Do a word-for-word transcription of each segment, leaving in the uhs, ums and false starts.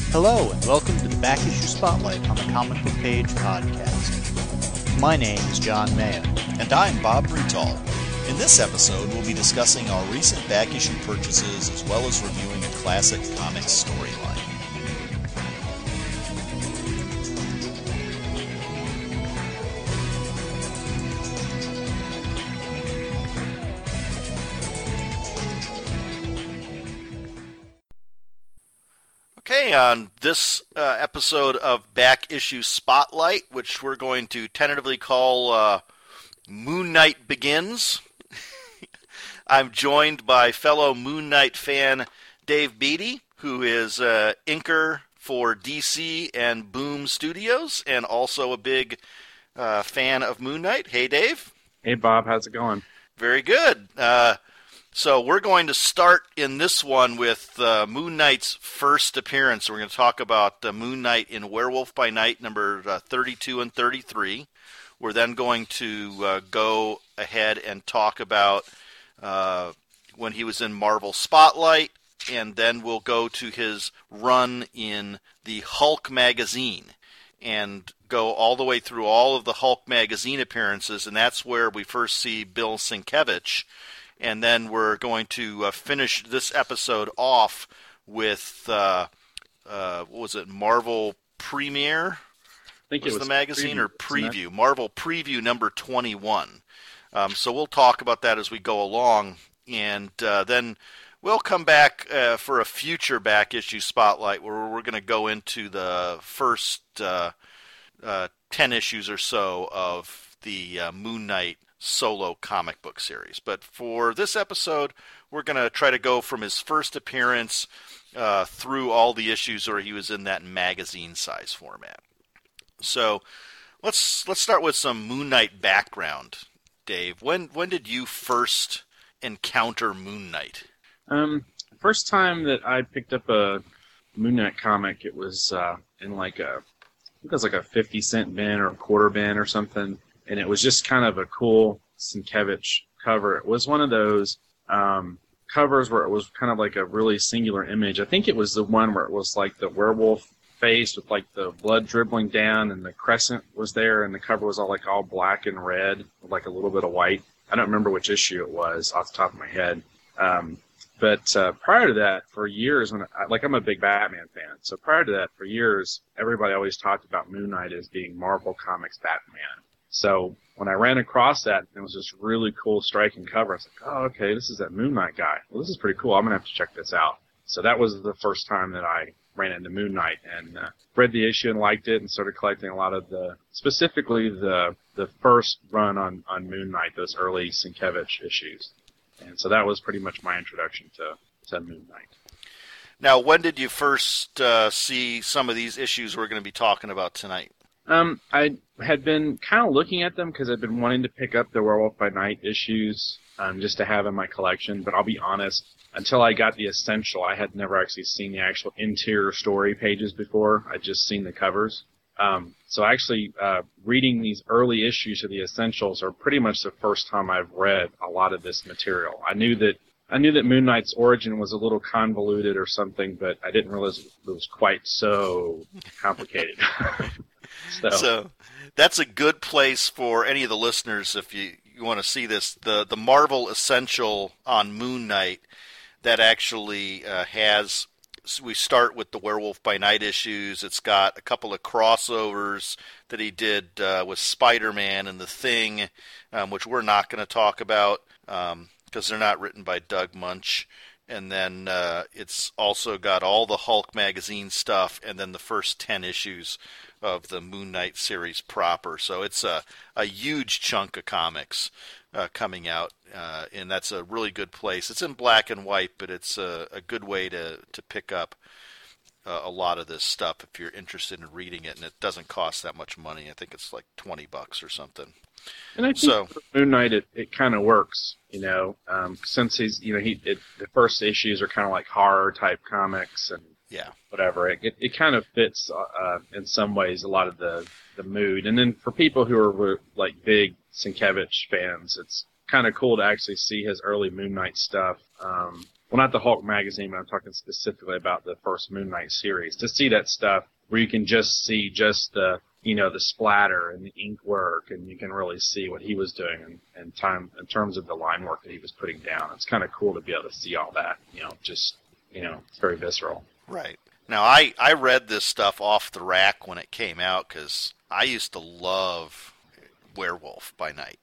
Hello, and welcome to the Back Issue Spotlight on the Comic Book Page podcast. My name is John Mayo. And I'm Bob Bretal. In this episode, we'll be discussing our recent back issue purchases as well as reviewing a classic comics storyline. Okay, on this uh, episode of Back Issue Spotlight, which we're going to tentatively call uh, Moon Knight Begins, I'm joined by fellow Moon Knight fan Dave Beatty, who is uh, inker for D C and Boom Studios, and also a big uh, fan of Moon Knight. Hey, Dave. Hey, Bob. How's it going? Very good. Uh, so we're going to start in this one with uh, Moon Knight's first appearance. We're going to talk about uh, Moon Knight in Werewolf by Night, number uh, thirty-two and thirty-three. We're then going to uh, go ahead and talk about uh, when he was in Marvel Spotlight, and then we'll go to his run in the Hulk magazine and go all the way through all of the Hulk magazine appearances, and that's where we first see Bill Sienkiewicz. And then we're going to uh, finish this episode off with, uh, uh, what was it, Marvel Premiere? I think was, it was the magazine preview, or Preview? Marvel Preview number twenty-one. Um, so we'll talk about that as we go along. And uh, then we'll come back uh, for a future back issue spotlight where we're going to go into the first uh, uh, ten issues or so of the uh, Moon Knight solo comic book series. But for this episode, we're going to try to go from his first appearance uh, through all the issues where he was in that magazine size format. So let's let's start with some Moon Knight background, Dave. When when did you first encounter Moon Knight? Um, first time that I picked up a Moon Knight comic, it was uh, in like a, I think it was like a fifty cent bin or a quarter bin or something. And it was just kind of a cool Sienkiewicz cover. It was one of those um, covers where it was kind of like a really singular image. I think it was the one where it was like the werewolf face with like the blood dribbling down and the crescent was there and the cover was all like all black and red with like a little bit of white. I don't remember which issue it was off the top of my head. Um, but uh, prior to that, for years, when I, like I'm a big Batman fan, so prior to that, for years, everybody always talked about Moon Knight as being Marvel Comics Batman. So when I ran across that, it was this really cool striking cover. I was like, oh, okay, this is that Moon Knight guy. Well, this is pretty cool. I'm going to have to check this out. So that was the first time that I ran into Moon Knight and uh, read the issue and liked it and started collecting a lot of the, specifically the the first run on, on Moon Knight, those early Sienkiewicz issues. And so that was pretty much my introduction to, to Moon Knight. Now, when did you first uh, see some of these issues we're going to be talking about tonight? Um, I had been kind of looking at them because I'd been wanting to pick up the Werewolf by Night issues um, just to have in my collection. But I'll be honest, until I got the Essential, I had never actually seen the actual interior story pages before. I'd just seen the covers. Um, so actually, uh, reading these early issues of the Essentials are pretty much the first time I've read a lot of this material. I knew that I knew that Moon Knight's origin was a little convoluted or something, but I didn't realize it was quite so complicated. So. so that's a good place for any of the listeners if you, you want to see this. The the Marvel Essential on Moon Knight that actually uh, has, so we start with the Werewolf by Night issues. It's got a couple of crossovers that he did uh, with Spider-Man and The Thing, um, which we're not going to talk about because um, they're not written by Doug Munch. And then uh, it's also got all the Hulk magazine stuff and then the first ten issues of the Moon Knight series proper. So it's a, a huge chunk of comics uh, coming out, uh, and that's a really good place. It's in black and white, but it's a, a good way to, to pick up uh, a lot of this stuff if you're interested in reading it, and it doesn't cost that much money. I think it's like twenty bucks or something. And I think so, for Moon Knight, it, it kind of works, you know, um, since he's, you know, he it, the first issues are kind of like horror type comics and yeah, whatever. It it, it kind of fits uh, in some ways a lot of the, the mood. And then for people who are like big Sienkiewicz fans, it's kind of cool to actually see his early Moon Knight stuff. Um, well, not the Hulk magazine, but I'm talking specifically about the first Moon Knight series. To see that stuff where you can just see just the, you know, the splatter and the ink work, and you can really see what he was doing in, in time in terms of the line work that he was putting down. It's kind of cool to be able to see all that. You know, just you know, it's very visceral. Right. Now, I I read this stuff off the rack when it came out because I used to love Werewolf by Night.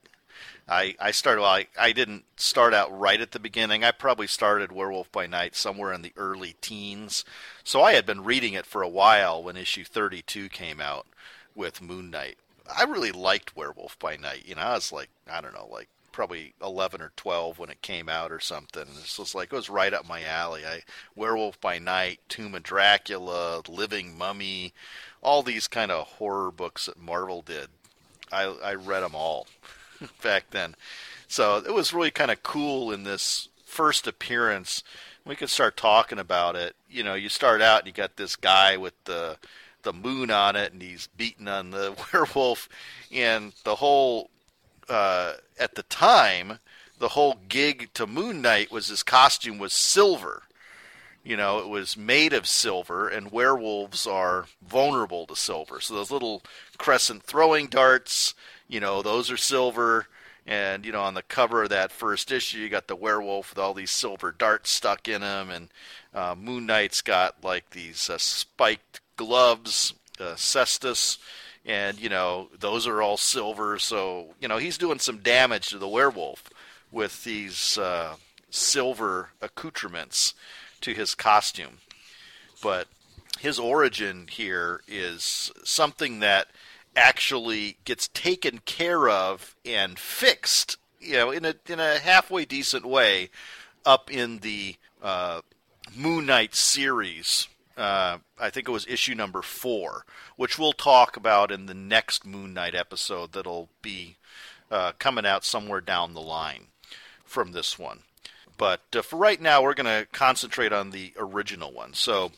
I, I started, well, I, I didn't start out right at the beginning. I probably started Werewolf by Night somewhere in the early teens. So I had been reading it for a while when issue thirty-two came out with Moon Knight. I really liked Werewolf by Night. You know, I was like, I don't know, like probably eleven or twelve when it came out or something. This was like, it was right up my alley. I Werewolf by Night, Tomb of Dracula, Living Mummy, all these kind of horror books that Marvel did. I, I read them all back then. So it was really kind of cool in this first appearance. We could start talking about it. You know, you start out and you got this guy with the the moon on it, and he's beating on the werewolf. And the whole, uh, at the time, the whole gig to Moon Knight was his costume was silver. You know, it was made of silver, and werewolves are vulnerable to silver. So those little crescent throwing darts, you know, those are silver. And, you know, on the cover of that first issue, you got the werewolf with all these silver darts stuck in him. And uh, Moon Knight's got, like, these uh, spiked gloves, uh, cestus. And, you know, those are all silver. So, you know, he's doing some damage to the werewolf with these uh, silver accoutrements to his costume. But his origin here is something that actually gets taken care of and fixed, you know, in a in a halfway decent way up in the uh, Moon Knight series. Uh, I think it was issue number four, which we'll talk about in the next Moon Knight episode that'll be uh, coming out somewhere down the line from this one. But uh, for right now, we're going to concentrate on the original one. So,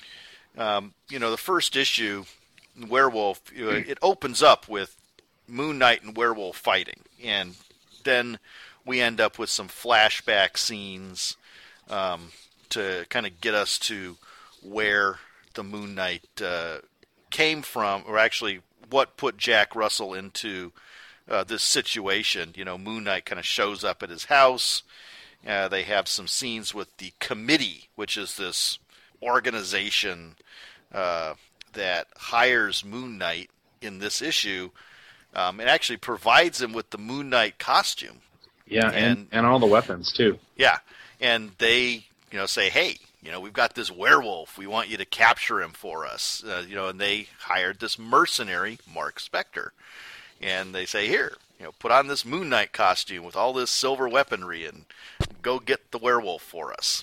um, you know, the first issue, Werewolf, it opens up with Moon Knight and Werewolf fighting. And then we end up with some flashback scenes um, to kind of get us to where the Moon Knight uh, came from, or actually what put Jack Russell into uh, this situation. You know, Moon Knight kind of shows up at his house. Uh, they have some scenes with the Committee, which is this organization uh, that hires Moon Knight in this issue. Um, it actually provides him with the Moon Knight costume. Yeah, and, and, and all the weapons, too. Yeah, and they, you know, say, hey, you know, we've got this werewolf. We want you to capture him for us. Uh, you know, and they hired this mercenary, Mark Spector. And they say, here, you know, put on this Moon Knight costume with all this silver weaponry and go get the werewolf for us.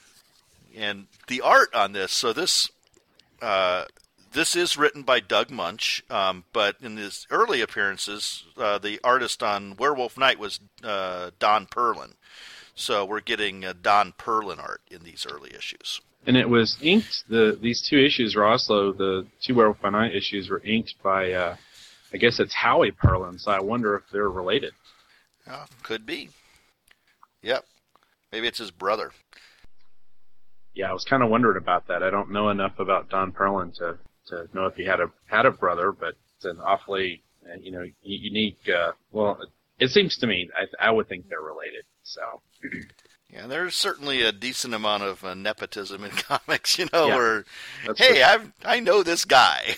And the art on this, so this uh, this is written by Doug Munch, um, but in his early appearances, uh, the artist on Werewolf Night was uh, Don Perlin. So we're getting uh, Don Perlin art in these early issues. And it was inked, the these two issues, Roslo, the two Werewolf by Night issues were inked by, uh, I guess it's Howie Perlin, so I wonder if they're related. Oh, could be. Yep. Maybe it's his brother. Yeah, I was kind of wondering about that. I don't know enough about Don Perlin to, to know if he had a had a brother, but it's an awfully, uh, you know, unique. Uh, well, it seems to me I, I would think they're related. So. Yeah, there's certainly a decent amount of uh, nepotism in comics, you know, yeah, where, hey, I I know this guy.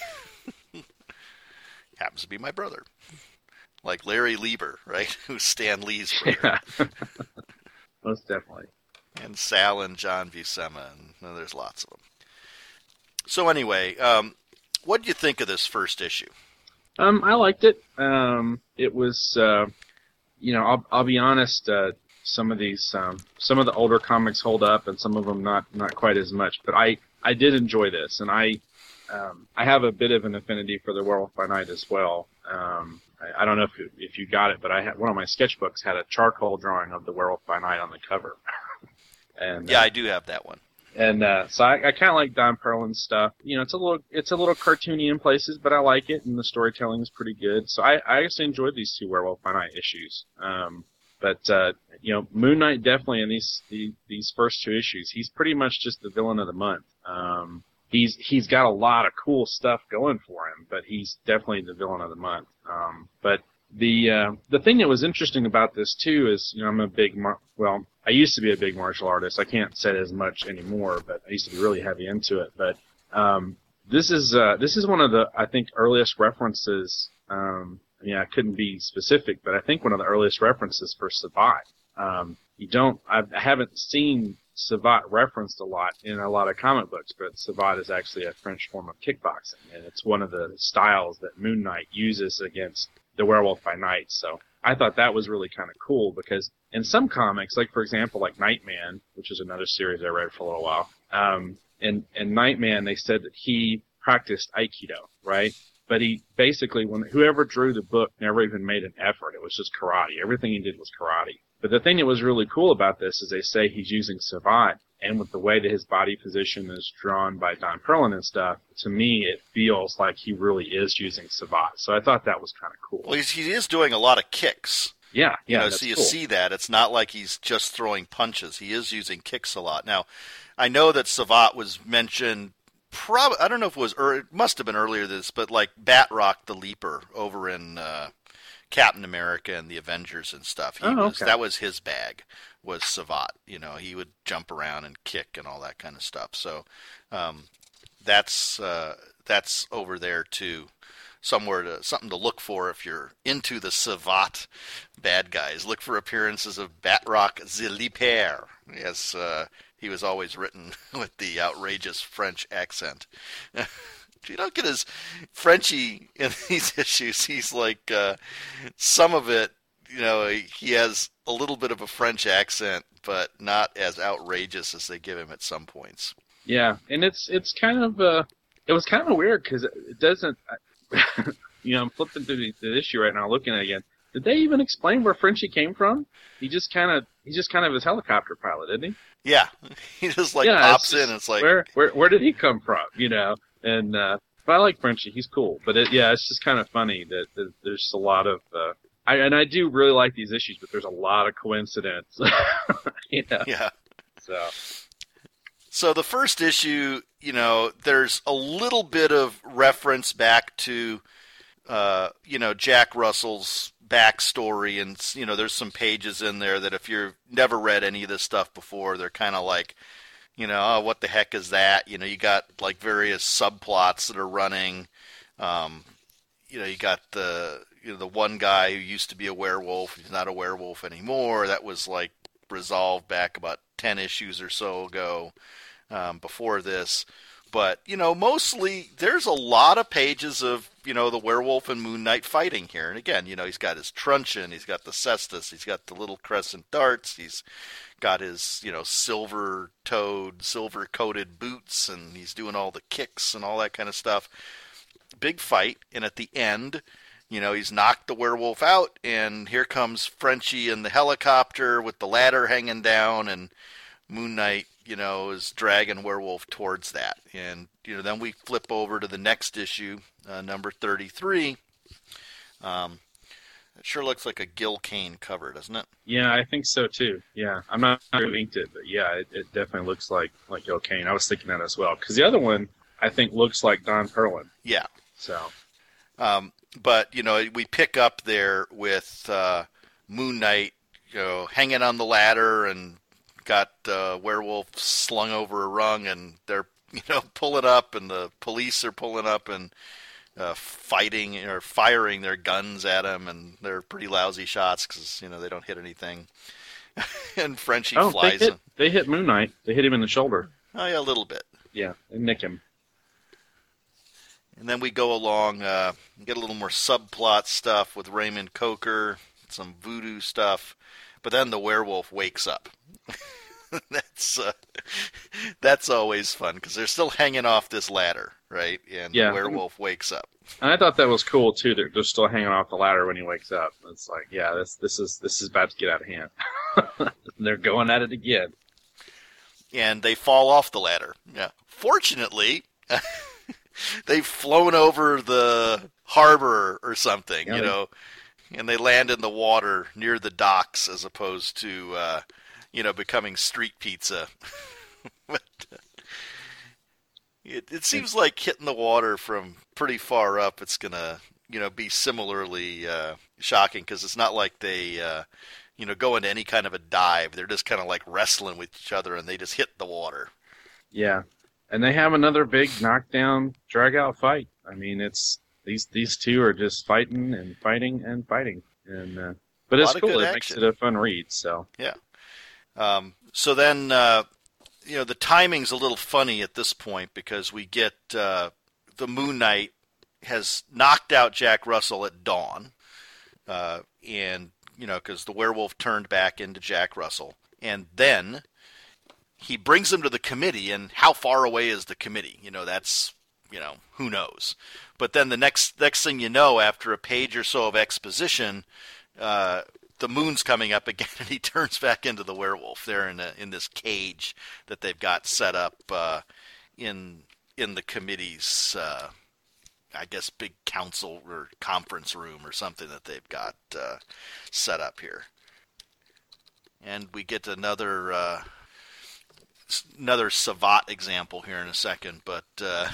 Happens to be my brother. Like Larry Lieber, right? Who's Stan Lee's brother. Yeah. Most definitely. And Sal and John Buscema, and well, there's lots of them. So anyway, um, what did you think of this first issue? Um, I liked it. Um, it was, uh, you know, I'll, I'll be honest. Uh, some of these, um, some of the older comics hold up, and some of them not, not quite as much. But I, I did enjoy this, and I, um, I have a bit of an affinity for the Werewolf by Night as well. Um, I, I don't know if you, if you got it, but I had one of my sketchbooks had a charcoal drawing of the Werewolf by Night on the cover. And yeah, uh, I do have that one. And uh, so I, I kind of like Don Perlin's stuff. You know, it's a little it's a little cartoony in places, but I like it, and the storytelling is pretty good. So I, I actually enjoyed these two Werewolf by Night issues. Um, But uh, you know, Moon Knight definitely in these, these these first two issues, he's pretty much just the villain of the month. Um, he's he's got a lot of cool stuff going for him, but he's definitely the villain of the month. Um, but the uh, the thing that was interesting about this too is, you know, I'm a big mar- well, I used to be a big martial artist. I can't say it as much anymore, but I used to be really heavy into it. But um, this is uh, this is one of the, I think, earliest references. Um, yeah, I couldn't be specific, but I think one of the earliest references for Savate. Um, you don't, I haven't seen Savate referenced a lot in a lot of comic books, but Savate is actually a French form of kickboxing, and it's one of the styles that Moon Knight uses against the Werewolf by Night. So I thought that was really kind of cool, because in some comics, like for example, like Nightman, which is another series I read for a little while, um, in, in Nightman they said that he practiced Aikido, right? But he basically, when whoever drew the book never even made an effort. It was just karate. Everything he did was karate. But the thing that was really cool about this is they say he's using Savate, and with the way that his body position is drawn by Don Perlin and stuff, to me it feels like he really is using Savate. So I thought that was kind of cool. Well, he's, he is doing a lot of kicks. Yeah, yeah, you know, that's so you cool. see that. It's not like he's just throwing punches. He is using kicks a lot. Now, I know that Savate was mentioned, probably, I don't know if it was, or it must have been earlier this, but like Batroc the Leaper over in uh, Captain America and the Avengers and stuff. He Oh, was, okay. That was his bag, was Savate. You know, he would jump around and kick and all that kind of stuff. So um, that's uh, that's over there too. Somewhere to something to look for if you're into the Savate bad guys. Look for appearances of Batroc the Leaper. Yes, uh, he was always written with the outrageous French accent. You don't get his Frenchy in these issues. He's like uh, some of it. You know, he has a little bit of a French accent, but not as outrageous as they give him at some points. Yeah, and it's it's kind of uh, it was kind of weird because it doesn't. You know, I'm flipping through the, the issue right now, looking at it again. Did they even explain where Frenchie came from? He just kind of he's just kind of his helicopter pilot, isn't he? Yeah, he just like yeah, pops it's in. And it's like where where where did he come from? You know, and uh, but I like Frenchie. He's cool, but it, yeah, it's just kind of funny that, that there's a lot of. Uh, I and I do really like these issues, but there's a lot of coincidence. You know? Yeah. So. So the first issue, you know, there's a little bit of reference back to, uh, you know, Jack Russell's backstory, and you know, there's some pages in there that if you've never read any of this stuff before, they're kind of like, you know, oh, what the heck is that? You know, you got like various subplots that are running. Um, you know, you got the you know the one guy who used to be a werewolf, he's not a werewolf anymore. That was like resolved back about ten issues or so ago. Um, before this, but you know, mostly there's a lot of pages of you know the werewolf and Moon Knight fighting here, and again, you know, he's got his truncheon, he's got the cestus, he's got the little crescent darts, he's got his you know silver-toed, silver-coated boots, and he's doing all the kicks and all that kind of stuff. Big fight, and at the end, you know, he's knocked the werewolf out, and here comes Frenchie in the helicopter with the ladder hanging down, and Moon Knight, you know, is dragging Werewolf towards that. And, you know, then we flip over to the next issue, uh, number thirty-three. Um, it sure looks like a Gil Kane cover, doesn't it? Yeah, I think so too. Yeah, I'm not sure who inked it, but yeah, it, it definitely looks like like Gil Kane. I was thinking that as well, because the other one I think looks like Don Perlin. Yeah. So, um, but you know, we pick up there with uh, Moon Knight, you know, hanging on the ladder and got uh, Werewolf slung over a rung, and they're you know pulling up, and the police are pulling up and uh, fighting or firing their guns at him, and they're pretty lousy shots because you know they don't hit anything. And Frenchie oh, flies. They hit, they hit Moon Knight. They hit him in the shoulder. Oh yeah, a little bit. Yeah, they nick him. And then we go along, uh, get a little more subplot stuff with Raymond Coker, some voodoo stuff, but then the werewolf wakes up. that's uh, that's always fun because they're still hanging off this ladder, right? And yeah. The werewolf wakes up. And I thought that was cool too. They're, they're still hanging off the ladder when he wakes up. It's like, yeah, this this is this is about to get out of hand. They're going at it again. And they fall off the ladder. Yeah. Fortunately, they've flown over the harbor or something. Yeah, you they, know. and they land in the water near the docks as opposed to, uh, you know, becoming street pizza. but, uh, it, it seems like hitting the water from pretty far up, it's going to, you know, be similarly uh, shocking because it's not like they, uh, you know, go into any kind of a dive. They're just kind of like wrestling with each other and they just hit the water. Yeah. And they have another big knockdown, drag-out fight. I mean, it's these these two are just fighting and fighting and fighting, and uh, but it's cool. It makes it a fun read. So yeah. Um, so then, uh, you know, the timing's a little funny at this point because we get uh, the Moon Knight has knocked out Jack Russell at dawn, uh, and you know, because the werewolf turned back into Jack Russell, and then he brings him to the committee, and how far away is the committee? You know, that's, you know, who knows. But then the next next thing you know, after a page or so of exposition, uh, the moon's coming up again, and he turns back into the werewolf. They're in a, in this cage that they've got set up uh, in in the committee's, uh, I guess, big council or conference room or something that they've got uh, set up here. And we get another... Uh, another Savat example here in a second, but uh,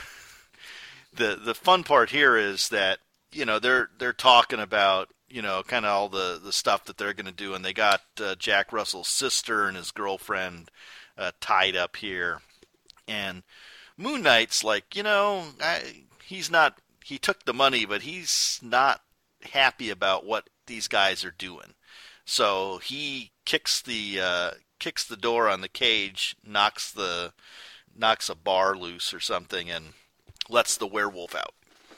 the the fun part here is that, you know, they're they're talking about, you know, kind of all the, the stuff that they're going to do, and they got uh, Jack Russell's sister and his girlfriend uh, tied up here, and Moon Knight's like, you know, I, he's not, he took the money, but he's not happy about what these guys are doing, so he kicks the uh, kicks the door on the cage, knocks the knocks a bar loose or something, and lets the werewolf out.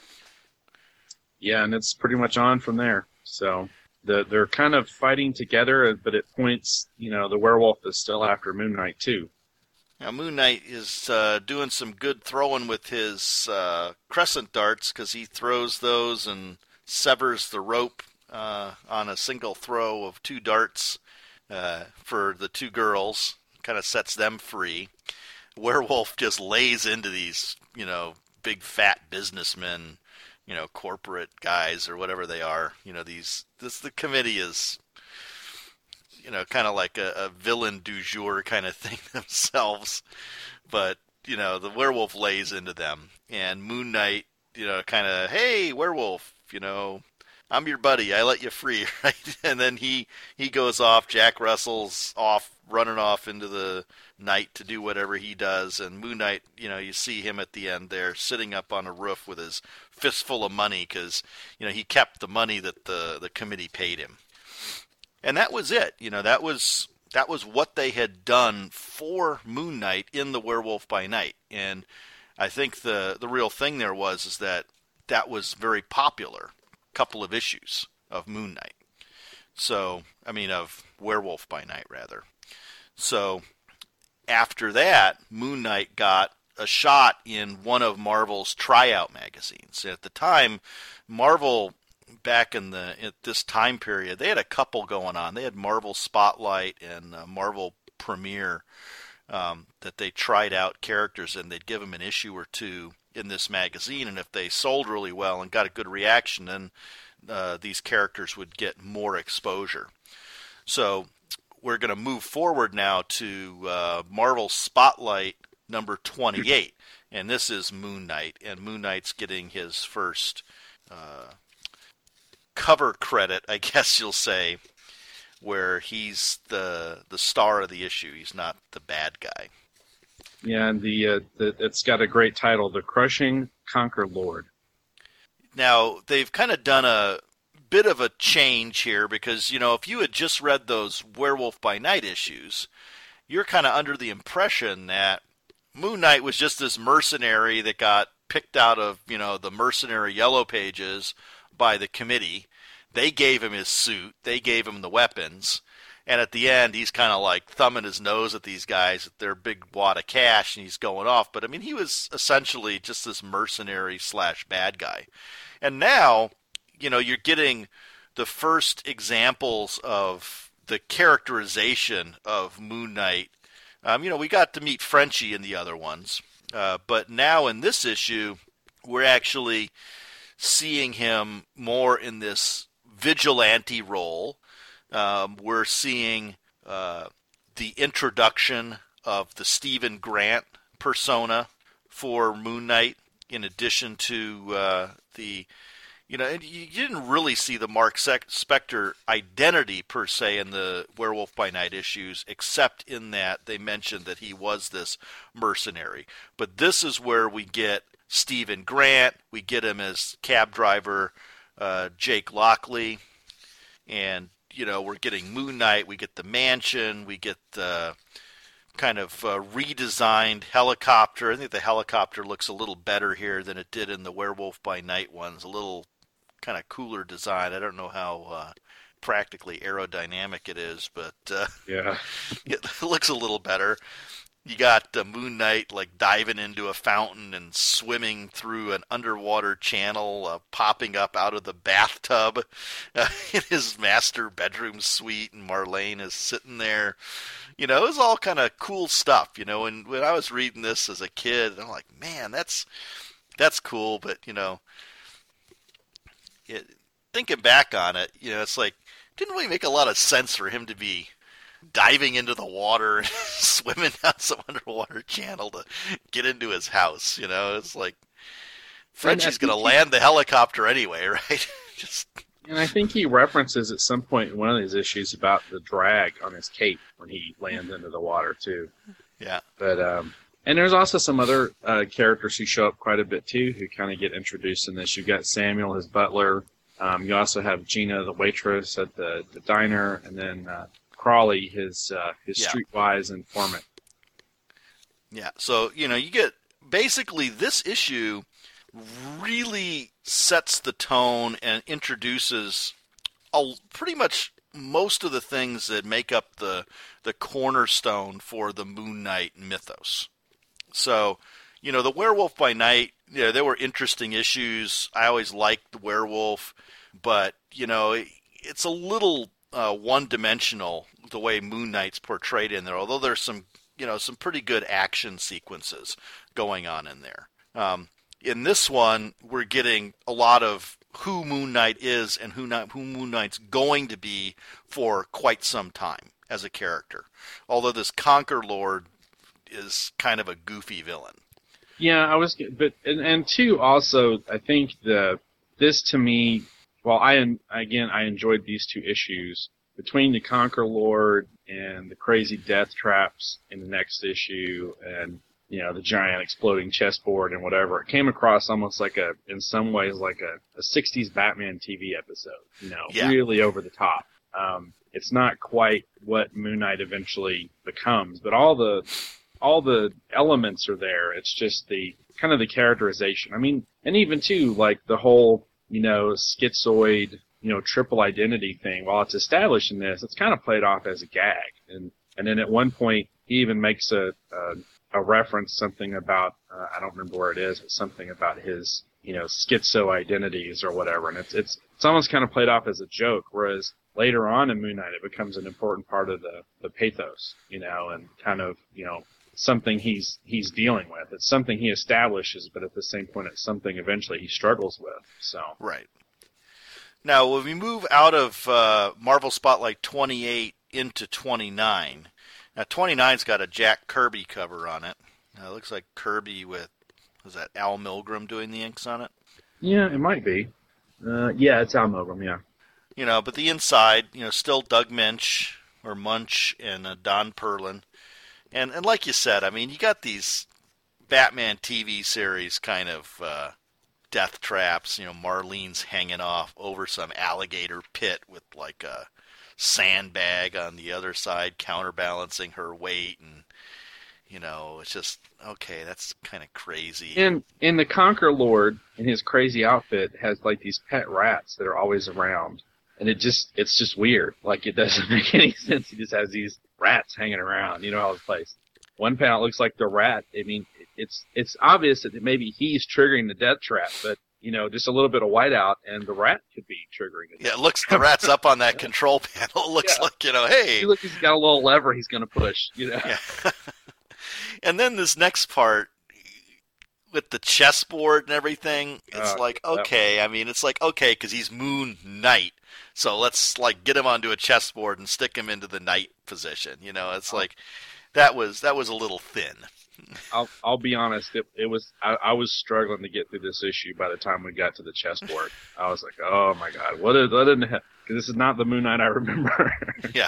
Yeah, and it's pretty much on from there. So the, they're kind of fighting together, but at points, you know, the werewolf is still after Moon Knight too. Now, Moon Knight is uh, doing some good throwing with his uh, crescent darts because he throws those and severs the rope uh, on a single throw of two darts. Uh, for the two girls, kind of sets them free. Werewolf just lays into these, you know, big fat businessmen, you know, corporate guys or whatever they are. You know, these, this, the committee is, you know, kind of like a, a villain du jour kind of thing themselves. But, you know, the werewolf lays into them. And Moon Knight, you know, kind of, hey, werewolf, you know, I'm your buddy. I let you free, right? And then he, he goes off. Jack Russell's off, running off into the night to do whatever he does. And Moon Knight, you know, you see him at the end there sitting up on a roof with his fistful of money because, you know, he kept the money that the, the committee paid him. And that was it. You know, that was that was what they had done for Moon Knight in The Werewolf by Night. And I think the, the real thing there was is that that was very popular. Couple of issues of Moon Knight. So, I mean, of Werewolf by Night, rather. So, after that, Moon Knight got a shot in one of Marvel's tryout magazines. At the time, Marvel, back in the at this time period, they had a couple going on. They had Marvel Spotlight and uh, Marvel Premiere um, that they tried out characters in. They'd give them an issue or two in this magazine, and if they sold really well and got a good reaction, then uh, these characters would get more exposure. So we're going to move forward now to uh, Marvel Spotlight number twenty-eight, and this is Moon Knight, and Moon Knight's getting his first uh, cover credit, I guess you'll say, where he's the the star of the issue. He's not the bad guy. Yeah, and the, uh, the it's got a great title, The Crushing Conquer Lord. Now, they've kind of done a bit of a change here because, you know, if you had just read those Werewolf by Night issues, you're kind of under the impression that Moon Knight was just this mercenary that got picked out of, you know, the mercenary yellow pages by the committee. They gave him his suit. They gave him the weapons. And at the end, he's kind of like thumbing his nose at these guys at their big wad of cash, and he's going off. But, I mean, he was essentially just this mercenary slash bad guy. And now, you know, you're getting the first examples of the characterization of Moon Knight. Um, you know, we got to meet Frenchie in the other ones. Uh, but now in this issue, we're actually seeing him more in this vigilante role. Um, we're seeing uh, the introduction of the Stephen Grant persona for Moon Knight, in addition to uh, the, you know, and you didn't really see the Mark Spector identity per se in the Werewolf by Night issues, except in that they mentioned that he was this mercenary. But this is where we get Stephen Grant, we get him as cab driver uh, Jake Lockley, and, you know, we're getting Moon Knight, we get the mansion, we get the kind of uh, redesigned helicopter. I think the helicopter looks a little better here than it did in the Werewolf by Night ones, a little kind of cooler design. I don't know how uh, practically aerodynamic it is, but uh, yeah, it looks a little better. You got uh, Moon Knight like diving into a fountain and swimming through an underwater channel, uh, popping up out of the bathtub uh, in his master bedroom suite, and Marlene is sitting there. You know, it was all kind of cool stuff. You know, and when I was reading this as a kid, I'm like, man, that's that's cool. But you know, it, thinking back on it, you know, it's like didn't really make a lot of sense for him to be diving into the water and swimming down some underwater channel to get into his house. You know, it's like Frenchie's going to land the helicopter anyway, right? Just. And I think he references at some point in one of these issues about the drag on his cape when he lands into the water too. Yeah. But um, and there's also some other uh, characters who show up quite a bit too, who kind of get introduced in this. You've got Samuel, his butler. Um, you also have Gina, the waitress at the, the diner, and then uh, Crawley, his uh, his yeah. streetwise informant. Yeah. So you know, you get basically this issue really sets the tone and introduces a, pretty much most of the things that make up the the cornerstone for the Moon Knight mythos. So, you know, the Werewolf by Night, you know, there were interesting issues. I always liked the werewolf, but, you know, it, it's a little uh, one-dimensional the way Moon Knight's portrayed in there, although there's some, you know, some pretty good action sequences going on in there. Um, In this one, we're getting a lot of who Moon Knight is and who, not, who Moon Knight's going to be for quite some time as a character. Although this Conquer Lord is kind of a goofy villain. Yeah, I was, but and, and two also, I think the this to me, well, I again I enjoyed these two issues between the Conquer Lord and the crazy death traps in the next issue, and you know, the giant exploding chessboard and whatever. It came across almost like a, in some ways, like a, a sixties Batman T V episode, you know, yeah. really over the top. Um, it's not quite what Moon Knight eventually becomes, but all the, all the elements are there. It's just the, kind of the characterization. I mean, and even too, like the whole, you know, schizoid, you know, triple identity thing, while it's established in this, it's kind of played off as a gag. And, and then at one point, he even makes a, a a reference, something about, uh, I don't remember where it is, but something about his, you know, schizo identities or whatever. And it's, it's, it's almost kind of played off as a joke, whereas later on in Moon Knight, it becomes an important part of the, the pathos, you know, and kind of, you know, something he's, he's dealing with. It's something he establishes, but at the same point, it's something eventually he struggles with, so. Right. Now, when we move out of uh, Marvel Spotlight twenty-eight into twenty-nine, now, twenty-nine's got a Jack Kirby cover on it. Now, it looks like Kirby with, was that Al Milgrom doing the inks on it? Yeah, it might be. Uh, yeah, it's Al Milgrom, yeah. You know, but the inside, you know, still Doug Minch, or Munch, and uh, Don Perlin. And, and like you said, I mean, you got these Batman T V series kind of uh, death traps. You know, Marlene's hanging off over some alligator pit with like a sandbag on the other side counterbalancing her weight, and you know, it's just okay, that's kind of crazy. And and the Conquer Lord in his crazy outfit has like these pet rats that are always around, and it just it's just weird. Like it doesn't make any sense. He just has these rats hanging around, you know, all the place. One panel looks like the rat. I mean, it's it's obvious that maybe he's triggering the death trap, but you know, just a little bit of whiteout, and the rat could be triggering it. Yeah, it looks, the rat's up on that control panel. It looks yeah. like, you know, hey. See, look, he's got a little lever he's going to push, you know. Yeah. And then this next part, with the chessboard and everything. It's Uh, like, that- okay, I mean, it's like, okay, because he's Moon Knight. So let's, like, get him onto a chessboard and stick him into the knight position. You know, it's like, that was that was a little thin. I'll I'll be honest. It it was I, I was struggling to get through this issue by the time we got to the chessboard. I was like, oh my god, what did what did because this is not the Moon Knight I remember. Yeah.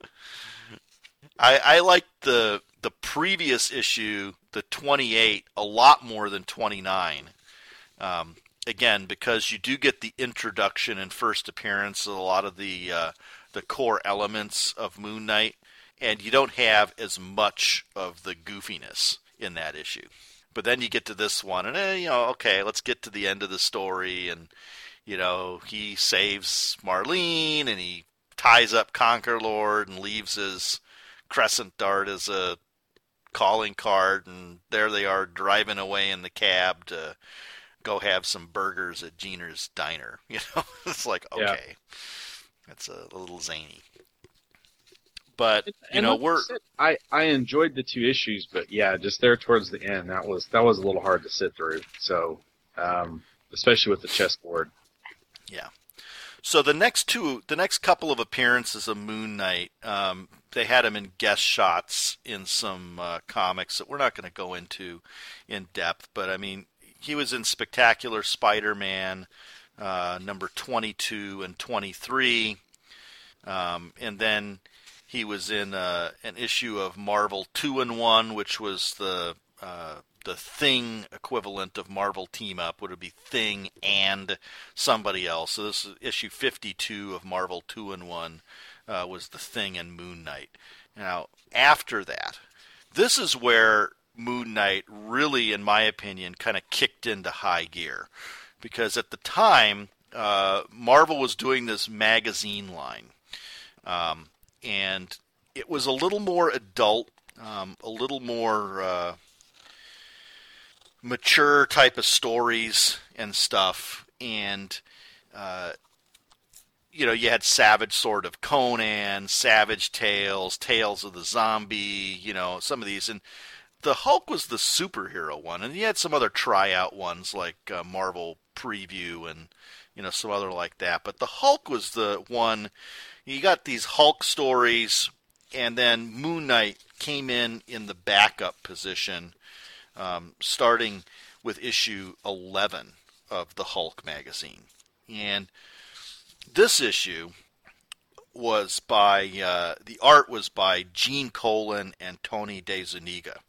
I I liked the the previous issue, the twenty-eight, a lot more than twenty-nine. Um, again, because you do get the introduction and first appearance of a lot of the uh, the core elements of Moon Knight, and you don't have as much of the goofiness in that issue. But then you get to this one, and eh, you know, okay, let's get to the end of the story, and you know, he saves Marlene, and he ties up Conquer Lord, and leaves his Crescent Dart as a calling card, and there they are driving away in the cab to go have some burgers at Jeaner's Diner. You know, it's like, okay, yeah. That's a little zany. But you and know, like we're said, I I enjoyed the two issues, but yeah, just there towards the end, that was that was a little hard to sit through. So, um, especially with the chessboard. Yeah. So the next two, the next couple of appearances of Moon Knight, um, they had him in guest shots in some uh, comics that we're not going to go into in depth. But I mean, he was in Spectacular Spider-Man uh, number twenty-two and twenty-three, um, and then he was in uh, an issue of Marvel two in one, which was the uh, the Thing equivalent of Marvel Team Up. Would it be Thing and somebody else? So this is issue fifty-two of Marvel two in one uh, was the Thing and Moon Knight. Now, after that, this is where Moon Knight really, in my opinion, kind of kicked into high gear. Because at the time, uh, Marvel was doing this magazine line. Um, and it was a little more adult, um, a little more uh, mature type of stories and stuff. And, uh, you know, you had Savage Sword of Conan, Savage Tales, Tales of the Zombie, you know, some of these. And the Hulk was the superhero one. And you had some other tryout ones like uh, Marvel Preview and, you know, some other like that. But the Hulk was the one. You got these Hulk stories, and then Moon Knight came in in the backup position, um, starting with issue eleven of the Hulk magazine. And this issue was by, uh, the art was by Gene Colan and Tony DeZuniga.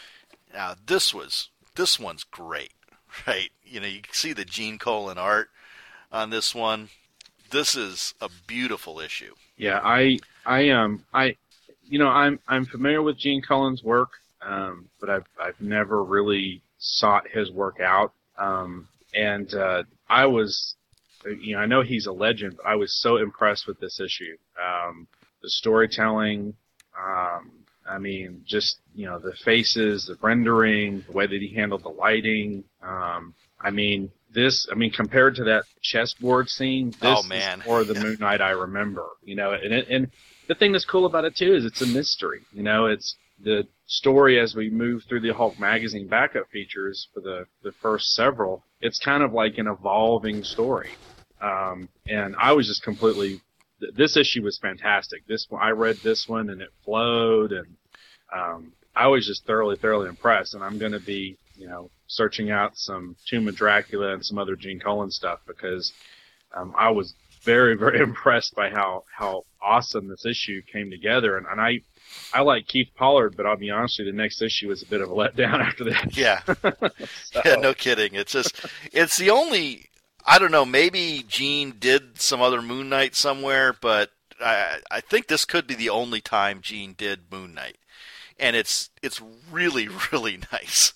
Now, this was, this one's great, right? You know, you can see the Gene Colan art on this one. This is a beautiful issue. Yeah, I, I, um, I, you know, I'm, I'm familiar with Gene Colan's work, um, but I've, I've never really sought his work out. Um, and, uh, I was, you know, I know he's a legend, but I was so impressed with this issue. Um, the storytelling, um, I mean, just, you know, the faces, the rendering, the way that he handled the lighting. Um, I mean, this, I mean, compared to that chessboard scene, this oh, man. is more the yeah. Moon Knight I remember, you know, and it, and the thing that's cool about it too is it's a mystery, you know, it's the story as we move through the Hulk magazine backup features for the, the first several, it's kind of like an evolving story. Um, and I was just completely, th- this issue was fantastic. This one, I read this one and it flowed, and, um, I was just thoroughly, thoroughly impressed, and I'm going to be, you know, searching out some Tomb of Dracula and some other Gene Colan stuff because um, I was very, very impressed by how, how awesome this issue came together. And, and I I like Keith Pollard, but I'll be honest with you, the next issue was a bit of a letdown after that. Yeah. so. Yeah, no kidding. It's just, it's the only, I don't know, maybe Gene did some other Moon Knight somewhere, but I, I think this could be the only time Gene did Moon Knight. And it's it's really, really nice.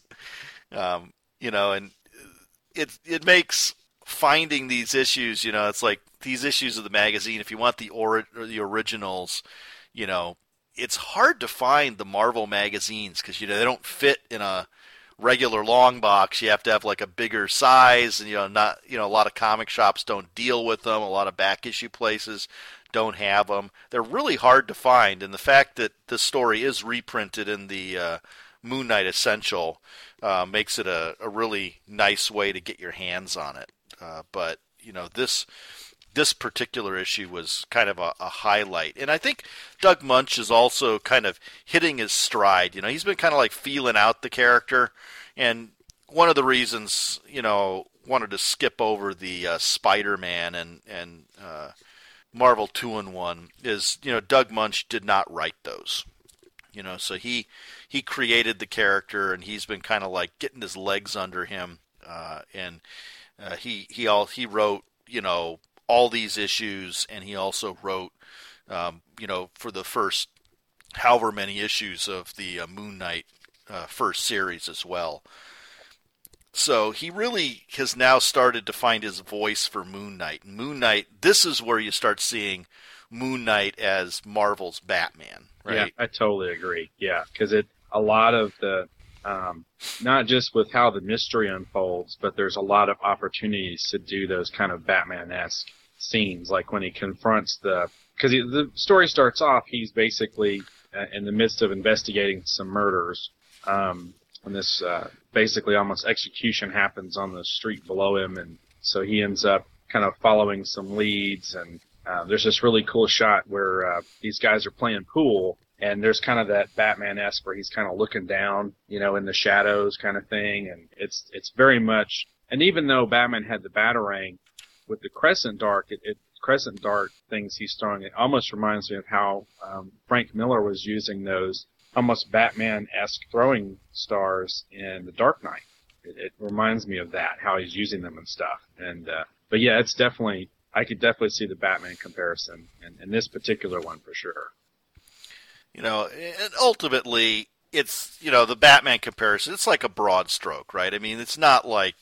Um, you know, and it it makes finding these issues, you know, it's like these issues of the magazine, if you want the or, or the originals, you know, it's hard to find the Marvel magazines because, you know, they don't fit in a regular long box. You have to have like a bigger size, and, you know, not, you know, a lot of comic shops don't deal with them. A lot of back issue places don't have them. They're really hard to find, and the fact that this story is reprinted in the uh, Moon Knight Essential uh, makes it a, a really nice way to get your hands on it. Uh, but, you know, this this particular issue was kind of a, a highlight. And I think Doug Moench is also kind of hitting his stride. You know, he's been kind of like feeling out the character. And one of the reasons, you know, wanted to skip over the uh, Spider-Man and, and uh, Marvel two in one is, you know, Doug Moench did not write those. You know, so he he created the character, and he's been kind of like getting his legs under him. Uh, and uh, he he all he wrote, you know, all these issues, and he also wrote, um, you know, for the first however many issues of the uh, Moon Knight uh, first series as well. So he really has now started to find his voice for Moon Knight. Moon Knight, this is where you start seeing Moon Knight as Marvel's Batman, right? Yeah, I totally agree. Yeah, because it a lot of the um, not just with how the mystery unfolds, but there's a lot of opportunities to do those kind of Batman-esque scenes, like when he confronts the because the story starts off, he's basically uh, in the midst of investigating some murders. Um, when this uh, basically almost execution happens on the street below him, and so he ends up kind of following some leads, and uh, there's this really cool shot where uh, these guys are playing pool, and there's kind of that Batman-esque where he's kind of looking down, you know, in the shadows kind of thing, and it's it's very much, and even though Batman had the Batarang with the Crescent Dark, it, it Crescent Dark things he's throwing, it almost reminds me of how um, Frank Miller was using those almost Batman-esque throwing stars in The Dark Knight. It, it reminds me of that, how he's using them and stuff. And uh, but yeah, it's definitely, I could definitely see the Batman comparison in, in this particular one for sure. You know, and ultimately, it's, you know, the Batman comparison, it's like a broad stroke, right? I mean, it's not like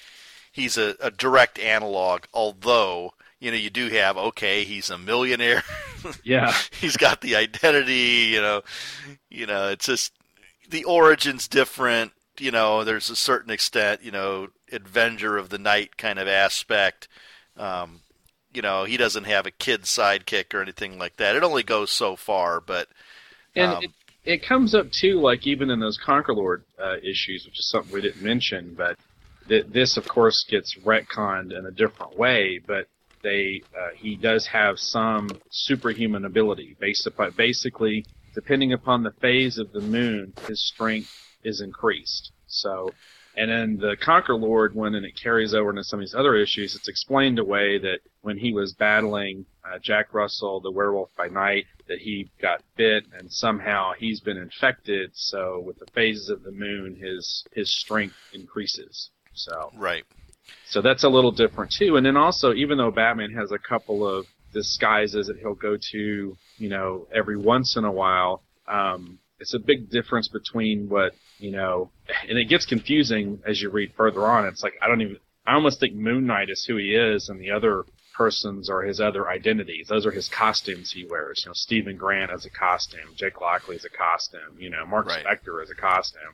he's a, a direct analog, although, you know, you do have, okay, he's a millionaire. Yeah. He's got the identity, you know, you know, it's just, the origin's different, you know, there's a certain extent, you know, Avenger of the Night kind of aspect. Um, you know, he doesn't have a kid sidekick or anything like that. It only goes so far, but... And um, it, it comes up, too, like even in those Conquer Lord uh, issues, which is something we didn't mention, but th- this, of course, gets retconned in a different way, but they uh, he does have some superhuman ability based upon, basically, depending upon the phase of the moon, his strength is increased. So, and then the Conquer Lord one, and it carries over into some of these other issues, it's explained away that when he was battling uh, Jack Russell, the werewolf by night, that he got bit, and somehow he's been infected, so with the phases of the moon, his his strength increases. So right. So that's a little different, too. And then also, even though Batman has a couple of disguises that he'll go to, you know, every once in a while, um, it's a big difference between what, you know, and it gets confusing as you read further on. It's like, I don't even, I almost think Moon Knight is who he is, and the other persons are his other identities. Those are his costumes he wears. You know, Stephen Grant as a costume, Jake Lockley as a costume, you know, Mark right. Spector as a costume.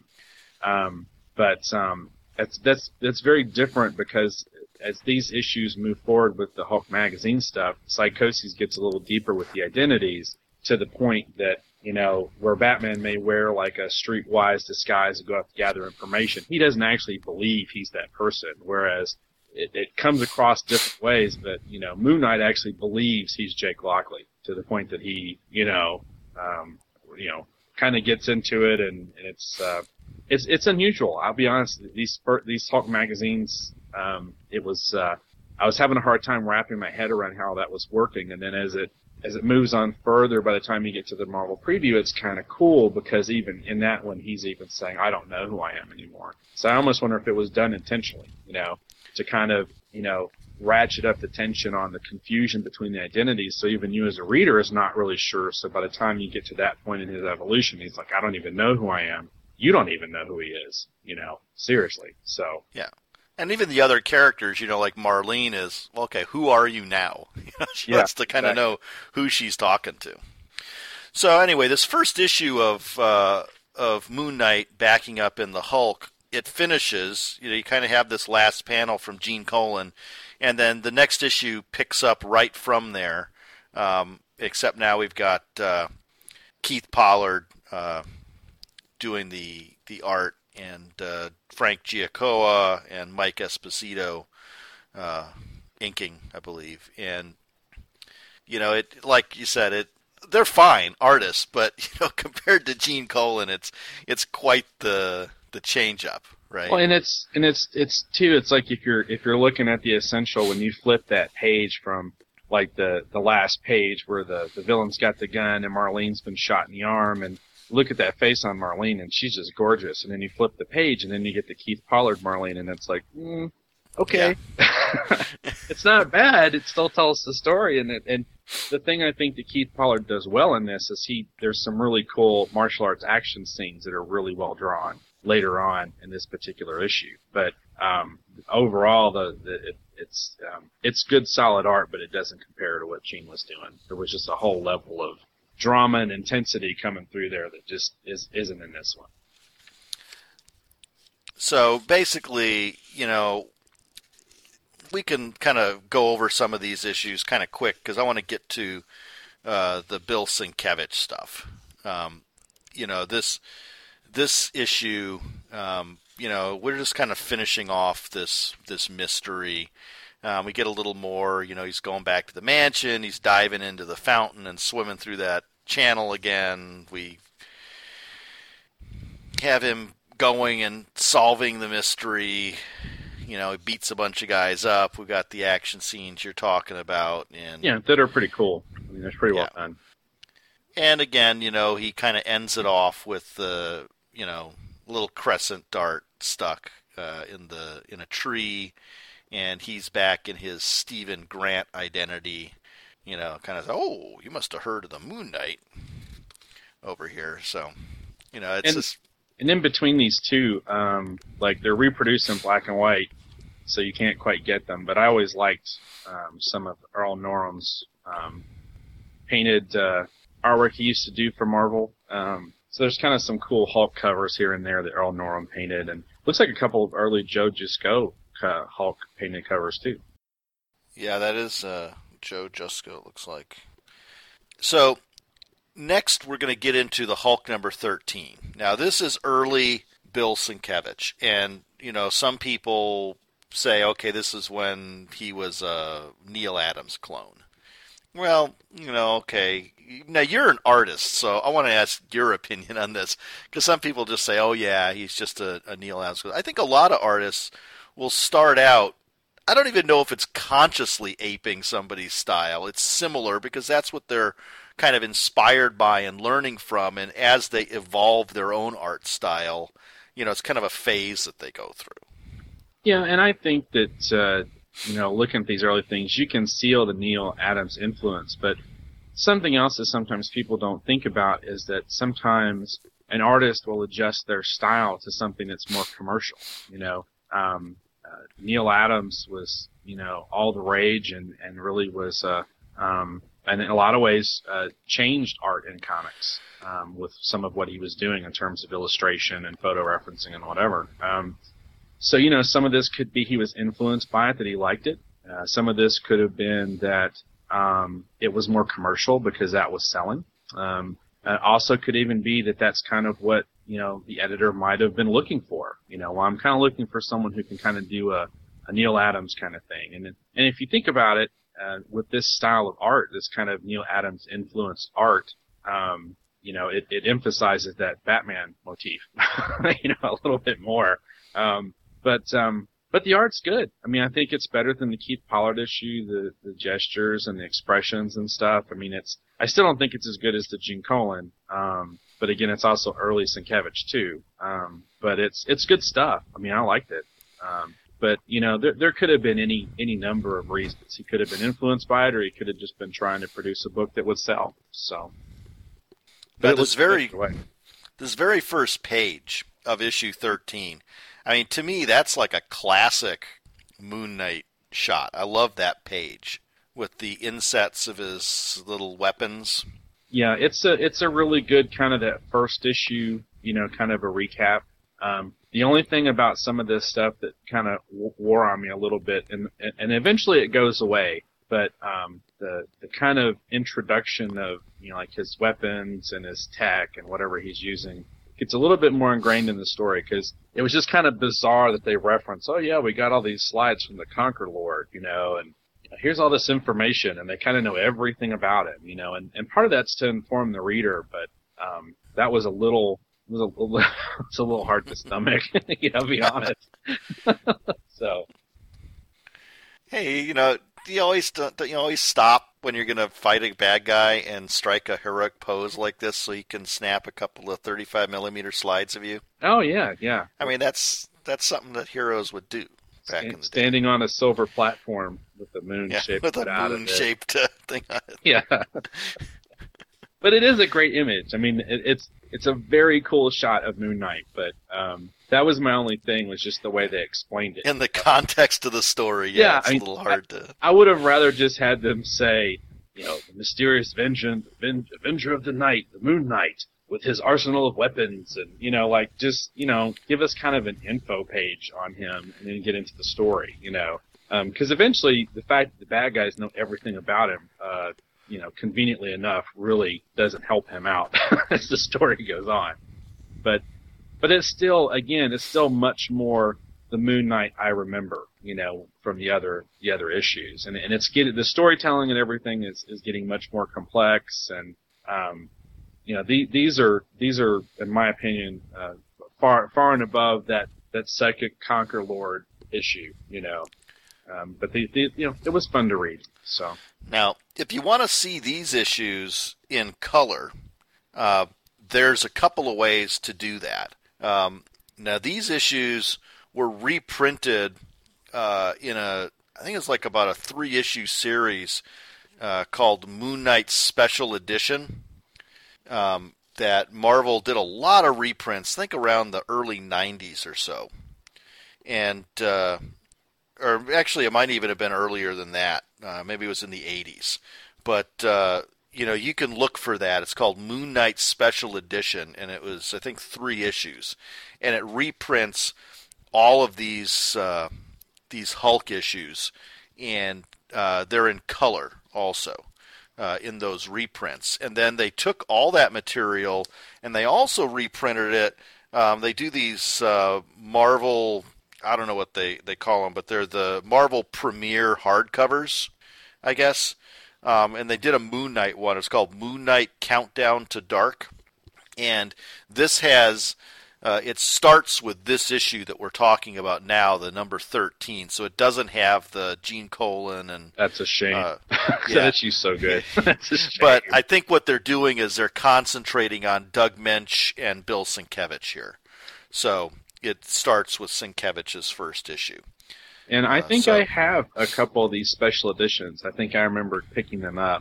Um, but, um, That's that's that's very different because as these issues move forward with the Hulk magazine stuff, Psychosis gets a little deeper with the identities to the point that, you know, where Batman may wear like a streetwise disguise to go out to gather information, he doesn't actually believe he's that person, whereas it, it comes across different ways. But, you know, Moon Knight actually believes he's Jake Lockley to the point that he, you know, um, you know, kind of gets into it, and, and it's uh, It's it's unusual. I'll be honest. These these Hulk magazines, um, it was uh, I was having a hard time wrapping my head around how that was working. And then as it as it moves on further, by the time you get to the Marvel preview, it's kind of cool because even in that one, he's even saying, "I don't know who I am anymore." So I almost wonder if it was done intentionally, you know, to kind of you know ratchet up the tension on the confusion between the identities. So even you as a reader is not really sure. So by the time you get to that point in his evolution, he's like, "I don't even know who I am." You don't even know who he is, you know, seriously. So yeah, and even the other characters, you know, like Marlene is, well, okay, who are you now? She yeah, wants to kind of exactly. know who she's talking to. So anyway, this first issue of uh, of Moon Knight backing up in the Hulk, it finishes. You know, you kind of have this last panel from Gene Colan, and then the next issue picks up right from there. Um, except now we've got uh, Keith Pollard. Uh, doing the the art, and uh, Frank Giacoa and Mike Esposito uh, inking, I believe. And you know, it like you said, it they're fine artists, but you know, compared to Gene Colan, it's it's quite the the change up, right? Well, and it's and it's it's too. It's like if you're if you're looking at the Essential, when you flip that page from like the the last page where the the villain's got the gun and Marlene's been shot in the arm, and look at that face on Marlene, and she's just gorgeous. And then you flip the page, and then you get the Keith Pollard Marlene, and it's like, mm, okay, yeah. It's not bad. It still tells the story, and it, and the thing I think that Keith Pollard does well in this is he there's some really cool martial arts action scenes that are really well drawn later on in this particular issue. But um, overall, the, the it, it's um, it's good solid art, but it doesn't compare to what Gene was doing. There was just a whole level of drama and intensity coming through there that just is, isn't in this one. So basically, you know, we can kind of go over some of these issues kind of quick because I want to get to uh, the Bill Sienkiewicz stuff. Um, you know, this this issue, um, you know, we're just kind of finishing off this this mystery. Um, we get a little more, you know, he's going back to the mansion, he's diving into the fountain and swimming through that channel again. We have him going and solving the mystery. You know, he beats a bunch of guys up. We've got the action scenes you're talking about. And yeah, that are pretty cool. I mean, that's pretty yeah. well done. And again, you know, he kind of ends it off with the, you know, little crescent dart stuck uh, in the in a tree. And he's back in his Stephen Grant identity, you know, kind of, oh, you must have heard of the Moon Knight over here. So, you know, it's and, just... And in between these two, um, like, they're reproduced in black and white, so you can't quite get them. But I always liked um, some of Earl Norham's um, painted uh, artwork he used to do for Marvel. Um, so there's kind of some cool Hulk covers here and there that Earl Norham painted. And looks like a couple of early Joe Jusko Uh, Hulk painted covers too. Yeah, that is uh, Joe Jusko, it looks like. So, next we're going to get into the Hulk number thirteen. Now, this is early Bill Sienkiewicz, and, you know, some people say, okay, this is when he was a Neil Adams clone. Well, you know, okay. Now, you're an artist, so I want to ask your opinion on this, because some people just say, oh, yeah, he's just a, a Neil Adams clone. I think a lot of artists will start out, I don't even know if it's consciously aping somebody's style. It's similar because that's what they're kind of inspired by and learning from. And as they evolve their own art style, you know, it's kind of a phase that they go through. Yeah, and I think that, uh, you know, looking at these early things, you can see all the Neil Adams influence. But something else that sometimes people don't think about is that sometimes an artist will adjust their style to something that's more commercial, you know. Um, Uh, Neil Adams was, you know, all the rage and, and really was, uh, um, and in a lot of ways, uh, changed art in comics, um, with some of what he was doing in terms of illustration and photo referencing and whatever. Um, so, you know, some of this could be he was influenced by it, that he liked it. Uh, some of this could have been that, um, it was more commercial because that was selling. Um, uh, also could even be that that's kind of what, you know, the editor might have been looking for. You know, well, I'm kind of looking for someone who can kind of do a, a Neil Adams kind of thing. And and if you think about it, uh, with this style of art, this kind of Neil Adams influenced art, um, you know, it, it emphasizes that Batman motif, you know, a little bit more. Um, but um, but the art's good. I mean, I think it's better than the Keith Pollard issue, the the gestures and the expressions and stuff. I mean, it's I still don't think it's as good as the Gene Colan. Um, But again, it's also early Sienkiewicz too. Um, but it's it's good stuff. I mean, I liked it. Um, but you know, there there could have been any any number of reasons. He could have been influenced by it, or he could have just been trying to produce a book that would sell. So, but it was very this very first page of issue thirteen. I mean, to me, that's like a classic Moon Knight shot. I love that page with the insets of his little weapons. Yeah, it's a it's a really good kind of that first issue, you know, kind of a recap. Um, the only thing about some of this stuff that kind of w- wore on me a little bit, and and eventually it goes away, but um, the the kind of introduction of, you know, like his weapons and his tech and whatever he's using, gets a little bit more ingrained in the story, because it was just kind of bizarre that they reference, oh yeah, we got all these slides from the Conquer Lord, you know, and here's all this information, and they kind of know everything about him, you know, and, and part of that's to inform the reader, but um, that was a little, it was a, it was a little hard to stomach, you know, to be honest. So, hey, you know, do you always don't you always stop when you're going to fight a bad guy and strike a heroic pose like this so you can snap a couple of thirty-five millimeter slides of you? Oh yeah, yeah. I mean, that's that's something that heroes would do back in the day. Standing on a silver platform with a moon yeah, shaped with a moon shaped uh, thing on it. Yeah. But it is a great image. I mean, it, it's it's a very cool shot of Moon Knight, but um, that was my only thing, was just the way they explained it. In the context of the story, yeah, yeah it's I mean, a little hard I, to... I would have rather just had them say, you know, the mysterious vengeance, ven- Avenger of the Night, the Moon Knight, with his arsenal of weapons, and, you know, like, just, you know, give us kind of an info page on him, and then get into the story, you know. Because um, eventually, the fact that the bad guys know everything about him, uh, you know, conveniently enough, really doesn't help him out as the story goes on. But but it's still, again, it's still much more the Moon Knight I remember, you know, from the other the other issues. And and it's getting, the storytelling and everything is, is getting much more complex, and um, you know, the, these are these are in my opinion uh, far far and above that that Psychic Conquer Lord issue, you know. Um, but the, the you know, it was fun to read. So now, if you want to see these issues in color, uh, there's a couple of ways to do that. Um, now, these issues were reprinted uh, in a, I think it's like about a three-issue series uh, called Moon Knight Special Edition. Um, that Marvel did a lot of reprints, I think around the early nineties or so, and uh, or actually, it might even have been earlier than that. Uh, maybe it was in the eighties. But, uh, you know, you can look for that. It's called Moon Knight Special Edition, and it was, I think, three issues. And it reprints all of these uh, these Hulk issues, and uh, they're in color also uh, in those reprints. And then they took all that material, and they also reprinted it. Um, they do these uh, Marvel... I don't know what they, they call them, but they're the Marvel Premiere hardcovers, I guess. Um, and they did a Moon Knight one. It's called Moon Knight Countdown to Dark. And this has, uh, it starts with this issue that we're talking about now, the number thirteen. So it doesn't have the Gene Colan and... That's a shame. Uh, yeah. That issue's so good. That's a shame. But I think what they're doing is they're concentrating on Doug Mensch and Bill Sienkiewicz here. So... it starts with Sienkiewicz's first issue. And I think uh, so. I have a couple of these special editions. I think I remember picking them up.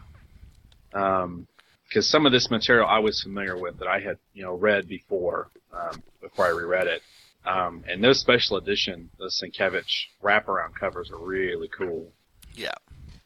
Um, because some of this material I was familiar with that I had, you know, read before, um, before I reread it. Um, and those special edition, the Sienkiewicz wraparound covers are really cool. Yeah.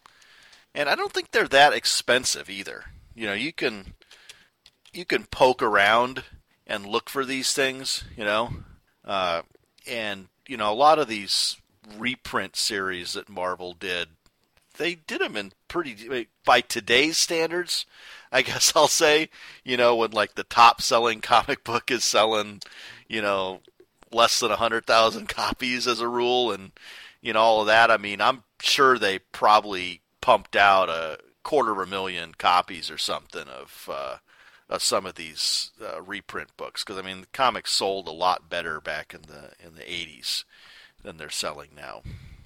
And I don't think they're that expensive either. You know, you can, you can poke around and look for these things, you know. Uh, and, you know, a lot of these reprint series that Marvel did, they did them in pretty, by today's standards, I guess I'll say, you know, when like the top selling comic book is selling, you know, less than one hundred thousand copies as a rule, and, you know, all of that. I mean, I'm sure they probably pumped out a quarter of a million copies or something of, uh, Uh, some of these uh, reprint books, because I mean the comics sold a lot better back in the in the eighties than they're selling now.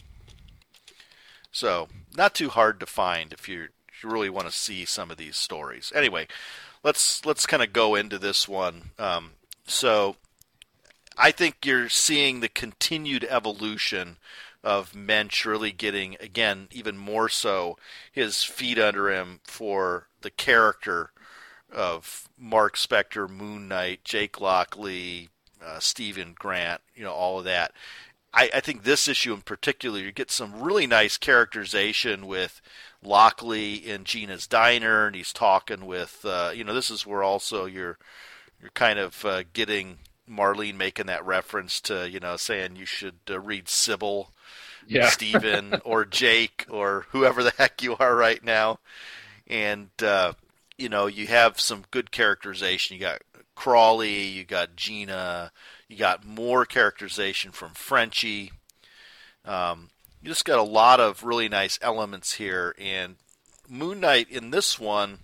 So not too hard to find if you if you really want to see some of these stories. Anyway, let's let's kind of go into this one. Um, so I think you're seeing the continued evolution of Mensch really getting, again, even more so, his feet under him for the character of Mark Spector, Moon Knight, Jake Lockley, uh, Stephen Grant, you know, all of that. I, I think this issue in particular, you get some really nice characterization with Lockley in Gina's diner, and he's talking with, uh, you know, this is where also you're you're kind of uh, getting Marlene making that reference to, you know, saying you should uh, read Sybil, yeah. Stephen, or Jake, or whoever the heck you are right now. And, uh, you know, you have some good characterization. You got Crawley, you got Gina, you got more characterization from Frenchie. Um, you just got a lot of really nice elements here. And Moon Knight in this one,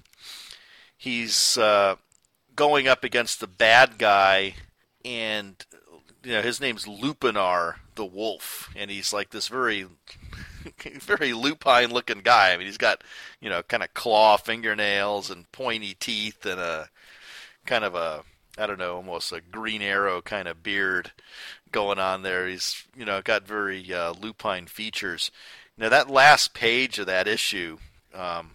he's uh, going up against the bad guy, and you know his name's Lupinar the Wolf, and he's like this very, very lupine-looking guy. I mean, he's got you know kind of claw fingernails and pointy teeth and a kind of a I don't know almost a Green Arrow kind of beard going on there. He's you know got very uh, lupine features. Now that last page of that issue, um,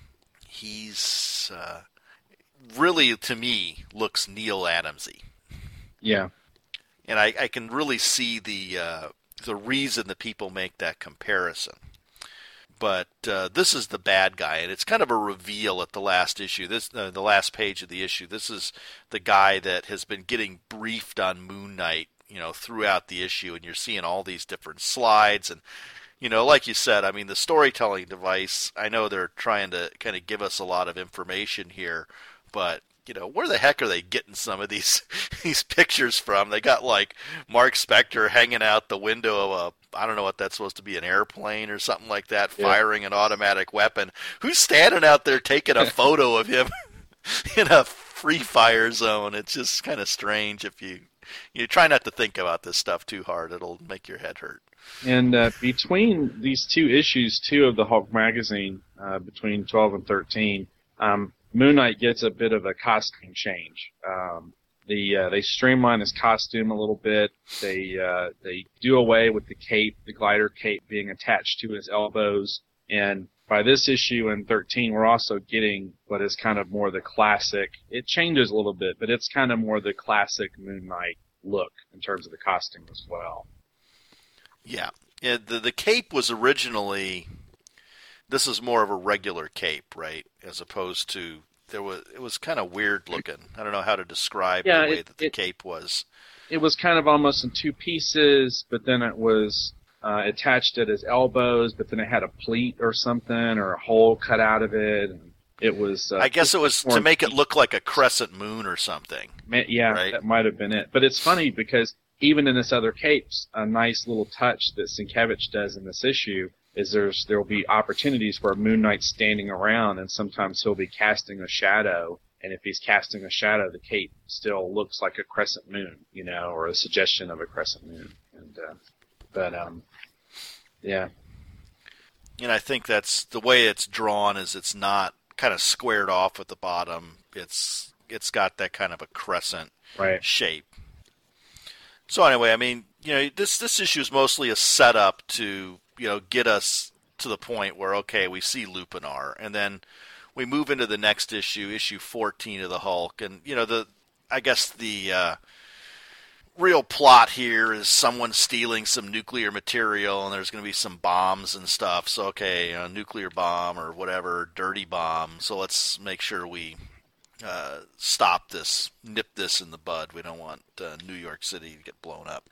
he's uh, really to me looks Neil Adamsy. Yeah. And I, I can really see the uh, the reason that people make that comparison. But uh, this is the bad guy, and it's kind of a reveal at the last issue. This uh, the last page of the issue. This is the guy that has been getting briefed on Moon Knight, you know, throughout the issue, and you're seeing all these different slides. And you know, like you said, I mean, the storytelling device. I know they're trying to kind of give us a lot of information here, but you know, where the heck are they getting some of these these pictures from? They got like Mark Spector hanging out the window of a, I don't know what that's supposed to be, an airplane or something like that, yeah. Firing an automatic weapon. Who's standing out there taking a photo of him in a free fire zone? It's just kind of strange. If you you try not to think about this stuff too hard, it'll make your head hurt. And uh, between these two issues, two of the Hulk magazine, uh, between twelve and thirteen, um, Moon Knight gets a bit of a costume change. Um, the uh, they streamline his costume a little bit. They uh, they do away with the cape, the glider cape being attached to his elbows. And by this issue in thirteen, we're also getting what is kind of more the classic. It changes a little bit, but it's kind of more the classic Moon Knight look in terms of the costume as well. Yeah, yeah. The the cape was originally. This is more of a regular cape, right? As opposed to there was, it was kind of weird looking. I don't know how to describe yeah, the way it, that the it, cape was. It was kind of almost in two pieces, but then it was uh, attached at his elbows, but then it had a pleat or something or a hole cut out of it. And it was. Uh, I guess it was to make it look like a crescent moon or something. Yeah, right? That might have been it. But it's funny because even in this other cape, a nice little touch that Sienkiewicz does in this issue is there's there will be opportunities where Moon Knight's standing around, and sometimes he'll be casting a shadow, and if he's casting a shadow, the cape still looks like a crescent moon, you know, or a suggestion of a crescent moon. And uh, but um, yeah. And I think that's the way it's drawn. Is it's not kind of squared off at the bottom. It's it's got that kind of a crescent right. shape. So anyway, I mean, you know, this this issue is mostly a setup to, you know, get us to the point where, okay, we see Lupinar, and then we move into the next issue, issue fourteen of the Hulk, and, you know, the I guess the uh, real plot here is someone stealing some nuclear material, and there's going to be some bombs and stuff, so, okay, a nuclear bomb or whatever, dirty bomb, so let's make sure we uh, stop this, nip this in the bud. We don't want uh, New York City to get blown up.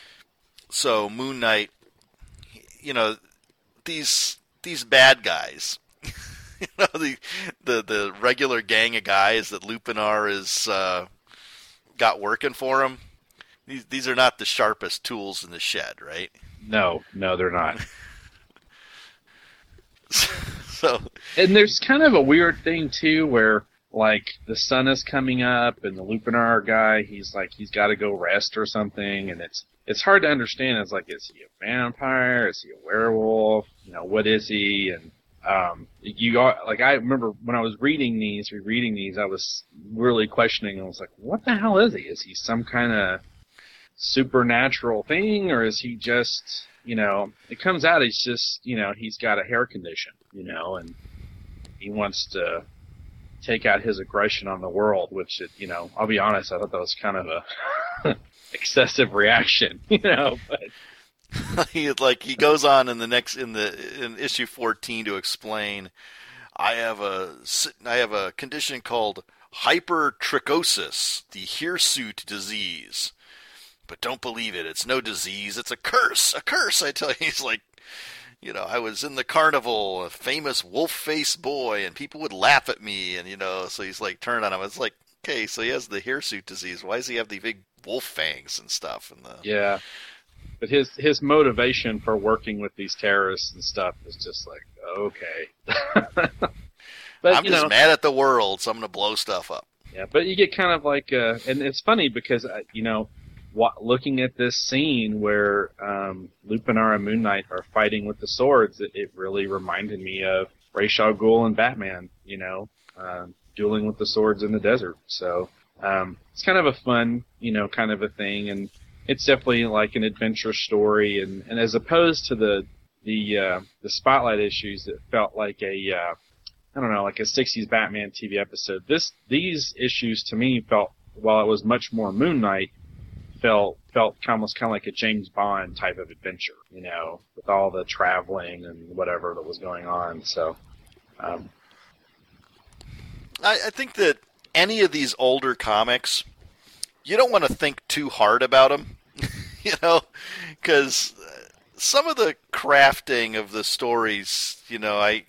So Moon Knight, you know, these these bad guys, you know, the the the regular gang of guys that Lupinar is uh, got working for him. These these are not the sharpest tools in the shed, right? No, no, they're not. So, and there's kind of a weird thing too, where like the sun is coming up, and the Lupinar guy, he's like he's got to go rest or something, and it's. It's hard to understand. It's like, is he a vampire? Is he a werewolf? You know, what is he? And um, you got, like, I remember when I was reading these, rereading these, I was really questioning. I was like, what the hell is he? Is he some kind of supernatural thing, or is he just, you know? It comes out he's just, you know, he's got a hair condition, you know, and he wants to take out his aggression on the world. Which, it, you know, I'll be honest, I thought that was kind of a excessive reaction, you know, but he like he goes on in the next in the in issue fourteen to explain, I have a I have a condition called hypertrichosis, the hirsute disease. But don't believe it. It's no disease. It's a curse. A curse, I tell you. He's like, you know, I was in the carnival, a famous wolf-faced boy, and people would laugh at me, and, you know, so he's like turned on him. It's like, okay, so he has the hirsute disease. Why does he have the big wolf fangs and stuff? And the Yeah. But his his motivation for working with these terrorists and stuff is just like, okay. But, I'm you just know, mad at the world, so I'm going to blow stuff up. yeah, but you get kind of like, uh, and it's funny because, uh, you know, wa- looking at this scene where um, Lupinar and Moon Knight are fighting with the swords, it, it really reminded me of Ra's al Ghul and Batman, you know, uh, dueling with the swords in the desert. So um, it's kind of a fun, you know, kind of a thing, and it's definitely like an adventure story, and, and as opposed to the the uh, the Spotlight issues that felt like a uh, I don't know, like a sixties Batman T V episode. This these issues to me felt, while it was much more Moon Knight, felt felt almost kind of like a James Bond type of adventure, you know, with all the traveling and whatever that was going on. So, um, I, I think that any of these older comics, you don't want to think too hard about them, you know, because some of the crafting of the stories, you know, I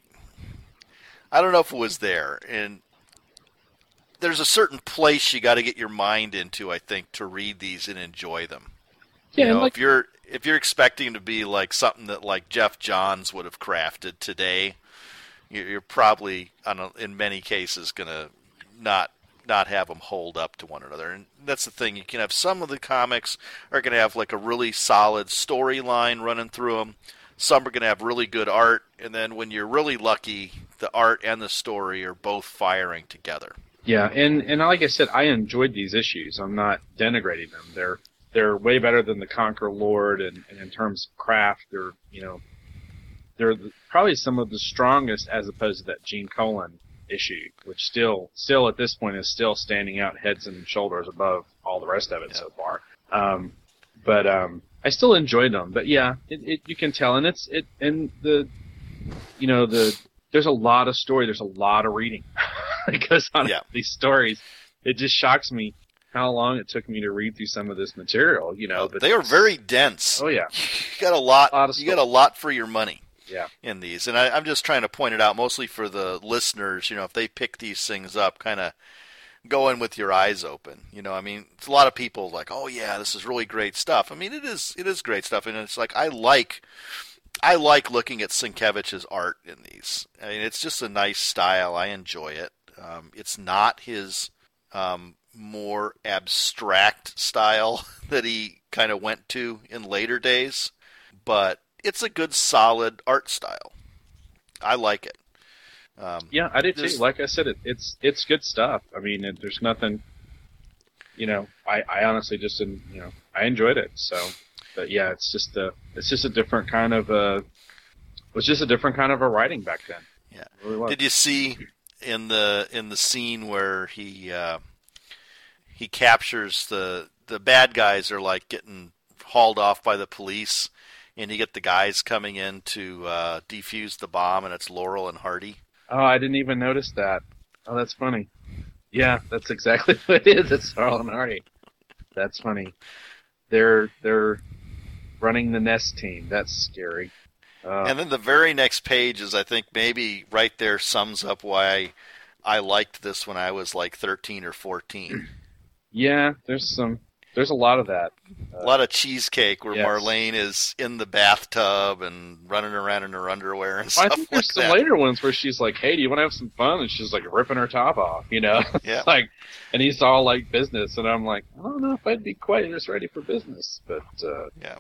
I don't know if it was there, and there's a certain place you got to get your mind into, I think, to read these and enjoy them. yeah, You know, and like, if you're if you're expecting to be like something that like Jeff Johns would have crafted today, you- you're probably on a, in many cases gonna not not have them hold up to one another. And that's the thing. You can have some of the comics are gonna have like a really solid storyline running through them. Some are gonna have really good art, and then when you're really lucky, the art and the story are both firing together. yeah, and and like I said, I enjoyed these issues. I'm not denigrating them. They're they're way better than the Conquer Lord, and, and in terms of craft, they're you know they're the- probably some of the strongest as opposed to that Gene Colan issue, which still still at this point is still standing out heads and shoulders above all the rest of it Yeah. so far. Um, but um, I still enjoyed them. But yeah, it, it you can tell, and it's it and the you know the there's a lot of story. There's a lot of reading that goes on Yeah. in these stories. It just shocks me how long it took me to read through some of this material. You know, but They are it's- very dense. Oh yeah, You got a lot. Lot of You got a lot for your money. yeah, In these, and I, I'm just trying to point it out mostly for the listeners. You know, if they pick these things up, kind of go in with your eyes open. You know, I mean, it's a lot of people like, oh yeah, this is really great stuff. I mean, it is, it is great stuff, and it's like I like, I like looking at Sienkiewicz's art in these. I mean, it's just a nice style. I enjoy it. Um, it's not his um, more abstract style that he kind of went to in later days, but it's a good, solid art style. I like it. Um, yeah. I did too. Just- Like I said, it, it's it's good stuff. I mean, it, there's nothing. You know, I, I honestly just didn't. You know, I enjoyed it. So, but yeah, it's just a it's just a different kind of a. It was just a different kind of a writing back then. Yeah. It really was. Did you see in the in the scene where he uh, he captures the the bad guys are like getting hauled off by the police, and you get the guys coming in to uh, defuse the bomb, and it's Laurel and Hardy. Oh, I didn't even notice that. Oh, that's funny. Yeah, that's exactly what it is. It's Laurel and Hardy. That's funny. They're they're running the Nest team. That's scary. Uh, And then the very next page is, I think, maybe right there sums up why I liked this when I was like thirteen or fourteen. yeah, there's some. There's a lot of that. A lot of cheesecake where Yes. Marlene is in the bathtub and running around in her underwear and I stuff think like there's some that. later ones where she's like, "Hey, do you want to have some fun?" And she's like ripping her top off, you know. Yeah. It's like, and he's all like business, and I'm like, I don't know if I'd be quite as ready for business, but uh, Yeah.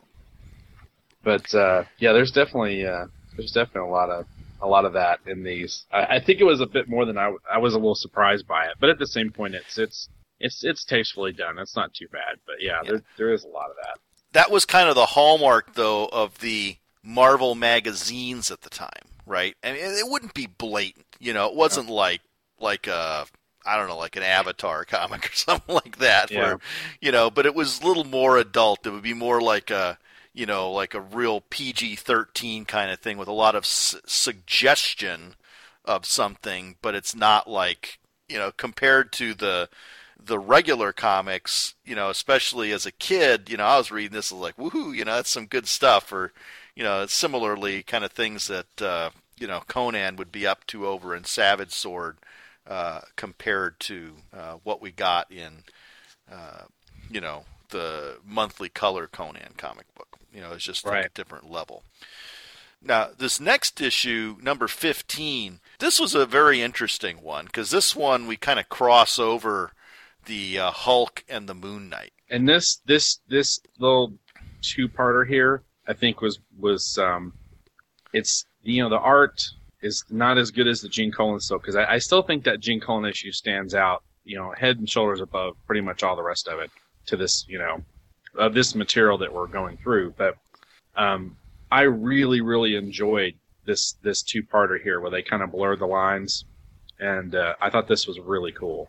but uh, yeah, there's definitely uh, there's definitely a lot of a lot of that in these. I, I think it was a bit more than I w- I was a little surprised by it, but at the same point, it's it's it's it's tastefully done. It's not too bad, but yeah, Yeah. there there is a lot of that. That was kind of the hallmark, though, of the Marvel magazines at the time, right? I mean, it wouldn't be blatant, you know. It wasn't like like a I don't know, like an Avatar comic or something like that, Yeah. where you know. But it was a little more adult. It would be more like a you know, like a real P G thirteen kind of thing with a lot of su- suggestion of something, but it's not like you know compared to the the regular comics, you know, especially as a kid, you know, I was reading this, I was like, woohoo, you know, that's some good stuff. Or, you know, similarly kind of things that uh, you know Conan would be up to over in Savage Sword uh, compared to uh, what we got in uh, you know the monthly color Conan comic book. You know, it's just like Right. a different level. Now, this next issue, number fifteen, this was a very interesting one because this one we kind of cross over the uh, Hulk and the Moon Knight. And this this this little two-parter here, I think was was um, it's you know the art is not as good as the Gene Colan stuff because I, I still think that Gene Colan issue stands out, you know, head and shoulders above pretty much all the rest of it to this you know of this material that we're going through. But um, I really really enjoyed this this two-parter here where they kind of blurred the lines, and uh, I thought this was really cool.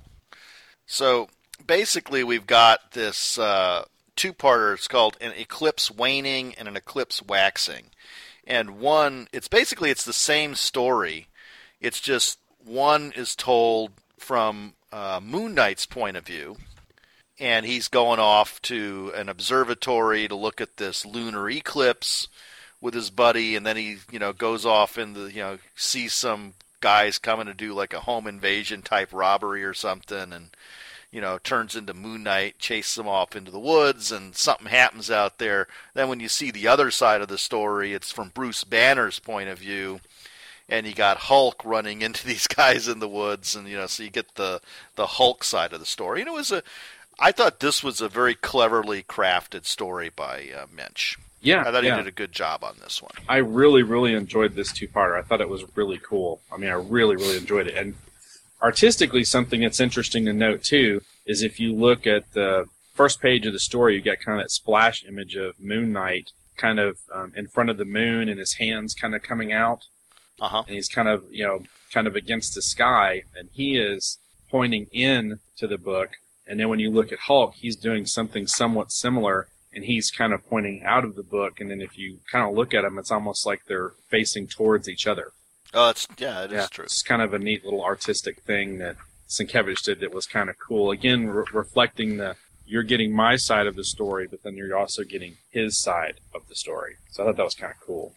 So basically, we've got this uh, two-parter. It's called An Eclipse Waning and An Eclipse Waxing. And one, it's basically it's the same story. It's just one is told from uh, Moon Knight's point of view, and he's going off to an observatory to look at this lunar eclipse with his buddy, and then he, you know, goes off and the, you know, sees some guys coming to do like a home invasion type robbery or something, and you know, turns into Moon Knight, chases them off into the woods, and something happens out there. Then when you see the other side of the story, it's from Bruce Banner's point of view, and you got Hulk running into these guys in the woods, and you know, so you get the the Hulk side of the story. And it was a, I thought this was a very cleverly crafted story by uh, Minch. Yeah, I thought yeah. he did a good job on this one. I really, really enjoyed this two-parter. I thought it was really cool. I mean, I really, really enjoyed it. And artistically, something that's interesting to note, too, is if you look at the first page of the story, you get kind of that splash image of Moon Knight kind of um, in front of the moon and his hands kind of coming out. Uh-huh. And he's kind of, you know, kind of against the sky, and he is pointing in to the book. And then when you look at Hulk, he's doing something somewhat similar, and he's kind of pointing out of the book. And then if you kind of look at them, it's almost like they're facing towards each other. Oh, it's yeah, it Yeah, is true. It's kind of a neat little artistic thing that Sienkiewicz did that was kind of cool. Again, re- reflecting the, you're getting my side of the story, but then you're also getting his side of the story. So I thought that was kind of cool.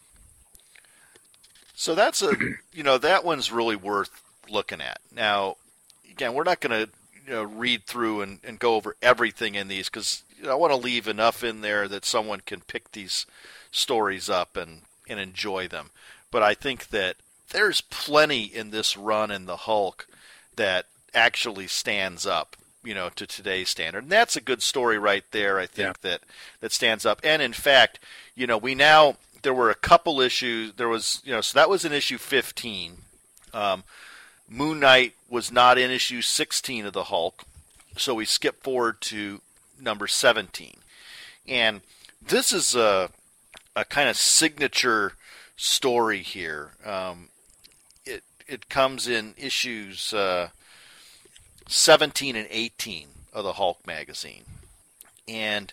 So that's a, you know, that one's really worth looking at. Now, again, we're not going to, you know, read through and, and go over everything in these because you know, I want to leave enough in there that someone can pick these stories up and, and enjoy them. But I think that there's plenty in this run in the Hulk that actually stands up, you know, to today's standard. And that's a good story right there, I think, Yeah. that, that stands up. And in fact, you know, we now, there were a couple issues, there was, you know, so that was in issue fifteen. Um, Moon Knight was not in issue sixteen of the Hulk, so we skip forward to number seventeen. And this is a, a kind of signature story here. Um, it it comes in issues uh, seventeen and eighteen of the Hulk magazine. And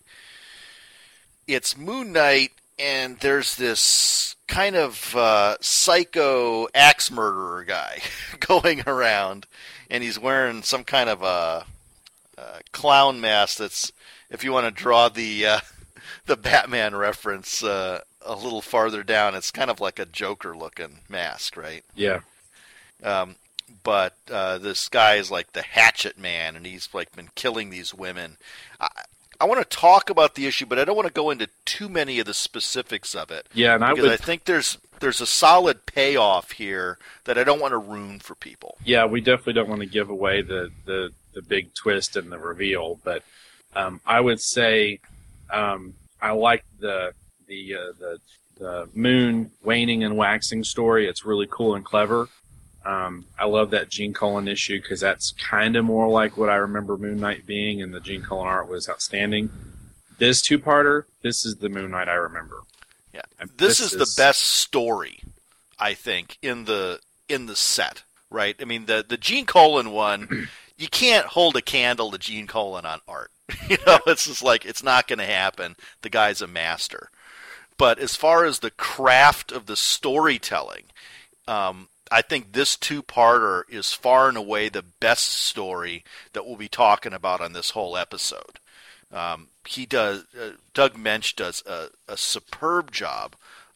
it's Moon Knight, and there's this kind of uh, psycho axe murderer guy going around, and he's wearing some kind of a, a clown mask that's, if you want to draw the uh, the Batman reference uh, a little farther down, it's kind of like a Joker-looking mask, right? Yeah. Um, but uh, this guy is like the Hatchet Man, and he's like been killing these women. I, I want to talk about the issue, but I don't want to go into too many of the specifics of it. Yeah, and I because would, I think there's there's a solid payoff here that I don't want to ruin for people. yeah, we definitely don't want to give away the, the, the big twist and the reveal, but um, I would say um, I like the the, uh, the the moon waning and waxing story. It's really cool and clever. Um, I love that Gene Colan issue because that's kind of more like what I remember Moon Knight being, and the Gene Colan art was outstanding. This two-parter, this is the Moon Knight I remember. Yeah, And this, this is, is- the best story, I think, in the in the set. Right? I mean, the the Gene Colan one, you can't hold a candle to Gene Colan on art. You know, it's just like it's not going to happen. The guy's a master. But as far as the craft of the storytelling, um, I think this two-parter is far and away the best story that we'll be talking about on this whole episode. Um, he does, uh, Doug Mensch does a, a superb job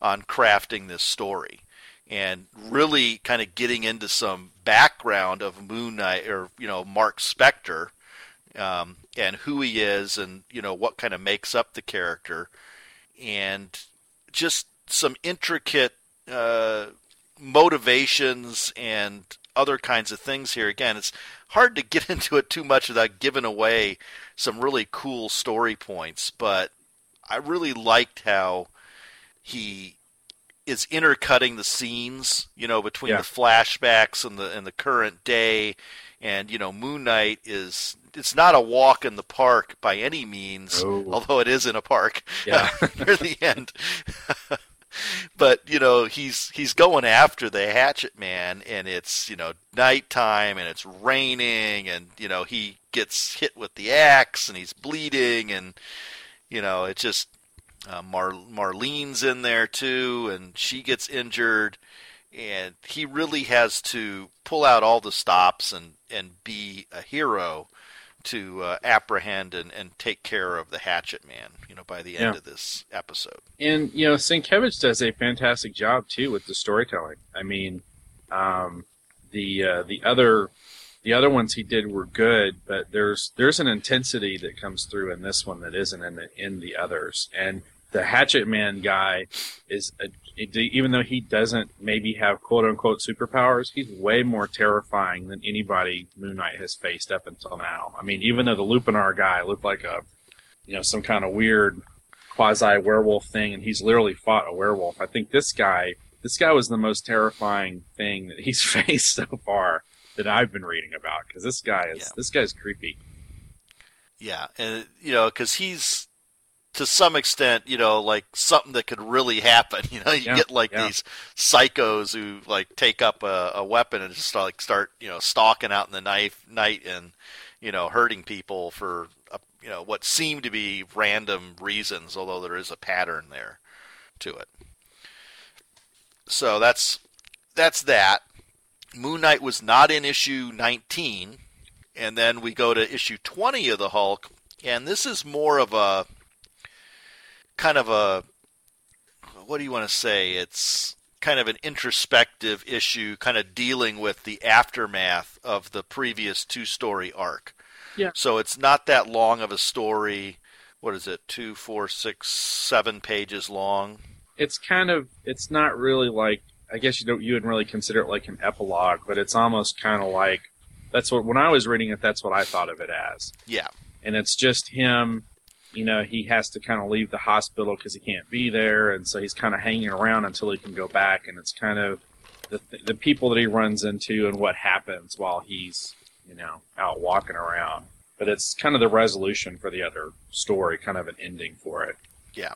on crafting this story and really kind of getting into some background of Moon Knight, or, you know, Mark Spector, um, and who he is, and, you know, what kind of makes up the character, and just some intricate uh, motivations and other kinds of things here. Again, it's hard to get into it too much without giving away some really cool story points, but I really liked how he is intercutting the scenes, you know, between Yeah. the flashbacks and the and the current day, and, you know, Moon Knight is, it's not a walk in the park by any means, Oh. although it is in a park Yeah. near the end. But, you know, he's he's going after the Hatchet Man, and it's, you know, nighttime, and it's raining, and, you know, he gets hit with the axe, and he's bleeding, and, you know, it just, uh, Mar- Marlene's in there too, and she gets injured, and he really has to pull out all the stops and, and be a hero to uh, apprehend and, and take care of the Hatchet Man, you know, by the end Yeah. of this episode. And, you know, Sienkiewicz does a fantastic job, too, with the storytelling. I mean, um, the uh, the other the other ones he did were good, but there's there's an intensity that comes through in this one that isn't in the, in the others. And the Hatchet Man guy is, a, even though he doesn't maybe have quote-unquote superpowers, he's way more terrifying than anybody Moon Knight has faced up until now. I mean, even though the Lupinar guy looked like a, you know, some kind of weird quasi-werewolf thing, and he's literally fought a werewolf, I think this guy, this guy was the most terrifying thing that he's faced so far that I've been reading about, because this guy is, Yeah. this guy's creepy. Yeah, and, you know, because he's, to some extent, you know, like something that could really happen. You know, you Yeah, get like yeah. these psychos who like take up a, a weapon and just like start, you know, stalking out in the knife night and, you know, hurting people for, a, you know, what seem to be random reasons, although there is a pattern there to it. So that's that's that. Moon Knight was not in issue nineteen, and then we go to issue twenty of the Hulk, and this is more of a kind of a, what do you want to say? It's kind of an introspective issue, kind of dealing with the aftermath of the previous two-story arc. Yeah. So it's not that long of a story. What is it? Two, four, six, seven pages long. It's kind of, it's not really like, I guess you don't, you wouldn't really consider it like an epilogue, but it's almost kind of like, that's what, when I was reading it, that's what I thought of it as. Yeah. And it's just him, you know, he has to kind of leave the hospital because he can't be there, and so he's kind of hanging around until he can go back, and it's kind of the, the people that he runs into and what happens while he's, you know, out walking around. But it's kind of the resolution for the other story, kind of an ending for it. Yeah.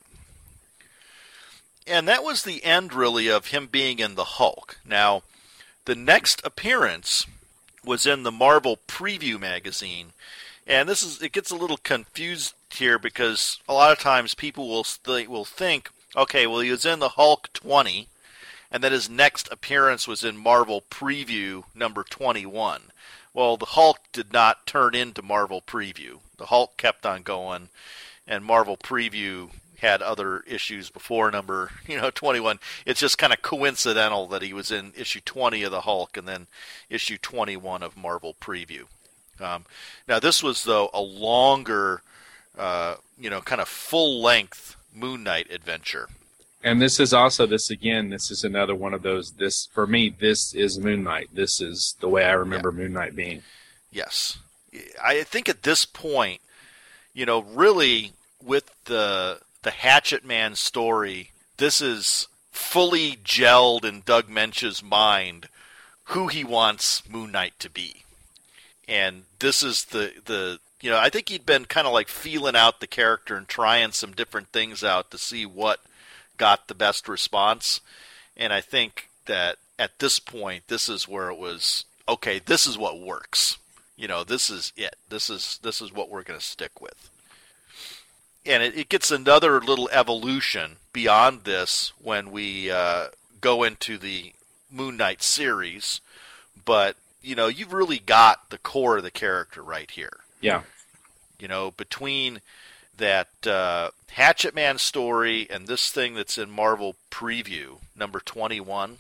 And that was the end, really, of him being in the Hulk. Now, the next appearance was in the Marvel Preview magazine. And this is, it gets a little confused here because a lot of times people will th- will think, okay, well, he was in the Hulk twenty, and then his next appearance was in Marvel Preview number twenty-one. Well, the Hulk did not turn into Marvel Preview. The Hulk kept on going, and Marvel Preview had other issues before number, you know, twenty-one. It's just kind of coincidental that he was in issue twenty of the Hulk and then issue twenty-one of Marvel Preview. Um, now, this was, though, a longer, uh, you know, kind of full-length Moon Knight adventure. And this is also, this again, this is another one of those, this, for me, this is Moon Knight. This is the way I remember yeah. Moon Knight being. Yes. I think at this point, you know, really, with the the Hatchet Man story, this is fully gelled in Doug Moench's mind who he wants Moon Knight to be. And this is the, the you know, I think he'd been kind of like feeling out the character and trying some different things out to see what got the best response. And I think that at this point, this is where it was, okay, this is what works. You know, this is it. This is this is what we're going to stick with. And it, it gets another little evolution beyond this when we uh, go into the Moon Knight series. But, you know, you've really got the core of the character right here. Yeah. You know, between that uh, Hatchet Man story and this thing that's in Marvel Preview, number twenty-one,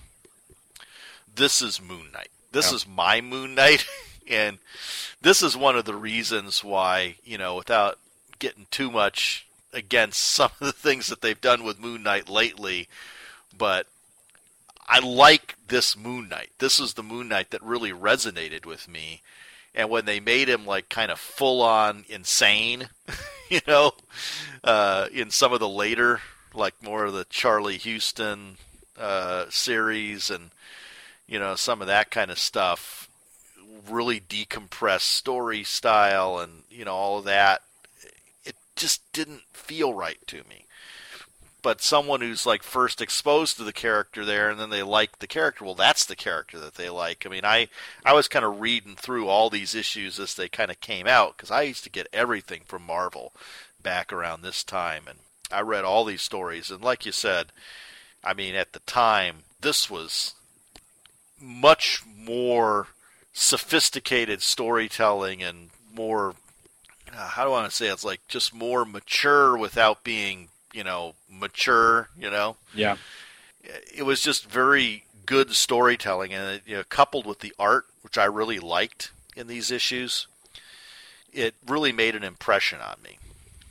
this is Moon Knight. This yeah. is my Moon Knight, and this is one of the reasons why, you know, without getting too much against some of the things that they've done with Moon Knight lately, but I like this Moon Knight. This is the Moon Knight that really resonated with me. And when they made him like kind of full on insane, you know, uh, in some of the later, like more of the Charlie Houston uh, series and, you know, some of that kind of stuff, really decompressed story style and, you know, all of that, it just didn't feel right to me. But someone who's like first exposed to the character there and then they like the character, well, that's the character that they like. I mean, I, I was kind of reading through all these issues as they kind of came out because I used to get everything from Marvel back around this time. And I read all these stories. And like you said, I mean, at the time, this was much more sophisticated storytelling and more, uh, how do I want to say it? It's like just more mature without being, you know, mature, you know? Yeah. It was just very good storytelling, and it, you know, coupled with the art, which I really liked in these issues, it really made an impression on me.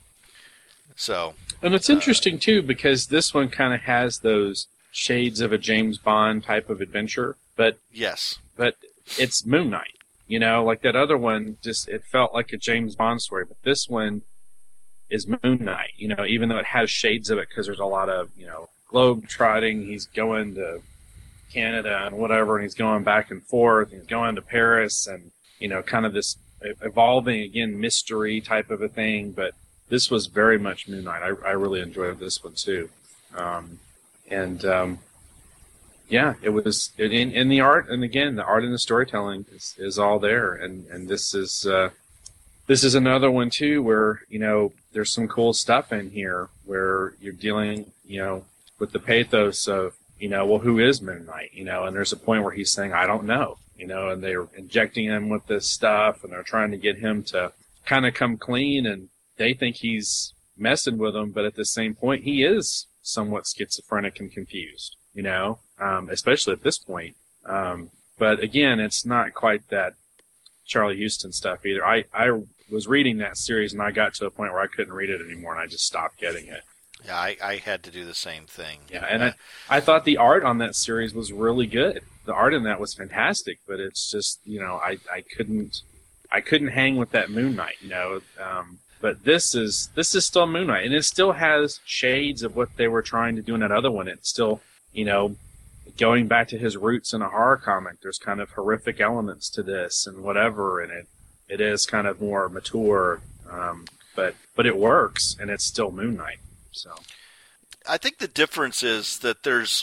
So, and it's interesting, uh, too, because this one kind of has those shades of a James Bond type of adventure, but yes, but it's Moon Knight, you know, like that other one, just, it felt like a James Bond story, but this one is Moon Knight, you know, even though it has shades of it because there's a lot of, you know, globe trotting. He's going to Canada and whatever, and he's going back and forth. And he's going to Paris and, you know, kind of this evolving, again, mystery type of a thing. But this was very much Moon Knight. I, I really enjoyed this one, too. Um, and, um, yeah, it was in, in the art. And, again, the art and the storytelling is, is all there. And, and this is... Uh, This is another one, too, where, you know, there's some cool stuff in here where you're dealing, you know, with the pathos of, you know, well, who is Moon Knight? You know, and there's a point where he's saying, I don't know, you know, and they're injecting him with this stuff and they're trying to get him to kind of come clean, and they think he's messing with them, but at the same point, he is somewhat schizophrenic and confused, you know, um, especially at this point. Um, but again, it's not quite that Charlie Houston stuff either. I, I was reading that series and I got to a point where I couldn't read it anymore and I just stopped getting it. Yeah, I, I had to do the same thing. Yeah, and I, I thought the art on that series was really good. The art in that was fantastic, but it's just, you know, I, I couldn't I couldn't hang with that Moon Knight, you know. Um, but this is this is still Moon Knight, and it still has shades of what they were trying to do in that other one. It's still, you know, going back to his roots in a horror comic. There's kind of horrific elements to this and whatever, and it it is kind of more mature, um, but but it works, and it's still Moon Knight. So I think the difference is that there's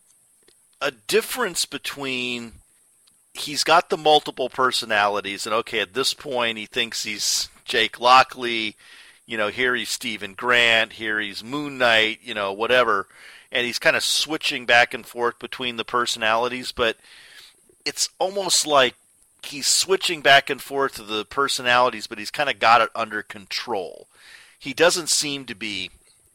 a difference between he's got the multiple personalities, and okay, at this point he thinks he's Jake Lockley, you know, here he's Stephen Grant, here he's Moon Knight, you know, whatever, and he's kind of switching back and forth between the personalities, but it's almost like he's switching back and forth to the personalities, but he's kind of got it under control. He doesn't seem to be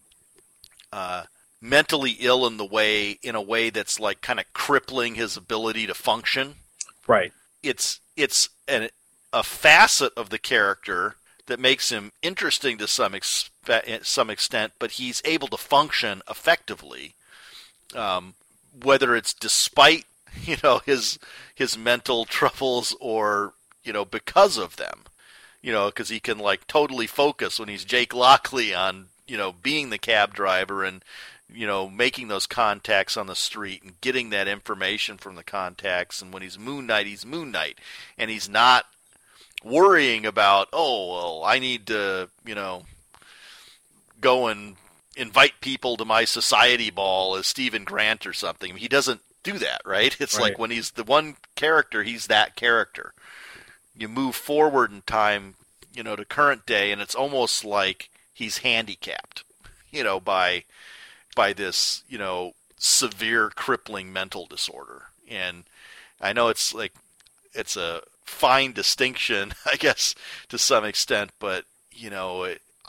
uh, mentally ill in the way, in a way that's like kind of crippling his ability to function. Right. It's it's an, a facet of the character that makes him interesting to some expe- some extent, but he's able to function effectively, um, whether it's despite, you know, his his mental troubles or, you know, because of them, you know, because he can like totally focus when he's Jake Lockley on, you know, being the cab driver and, you know, making those contacts on the street and getting that information from the contacts. And when he's Moon Knight, he's Moon Knight, and he's not worrying about, oh, well, I need to, you know, go and invite people to my society ball as Stephen Grant or something. He doesn't do that, right? It's right. Like when he's the one character, he's that character. You move forward in time, you know, to current day, and it's almost like he's handicapped, you know, by by this, you know, severe crippling mental disorder. And I know it's like it's a fine distinction, I guess, to some extent, but, you know, it,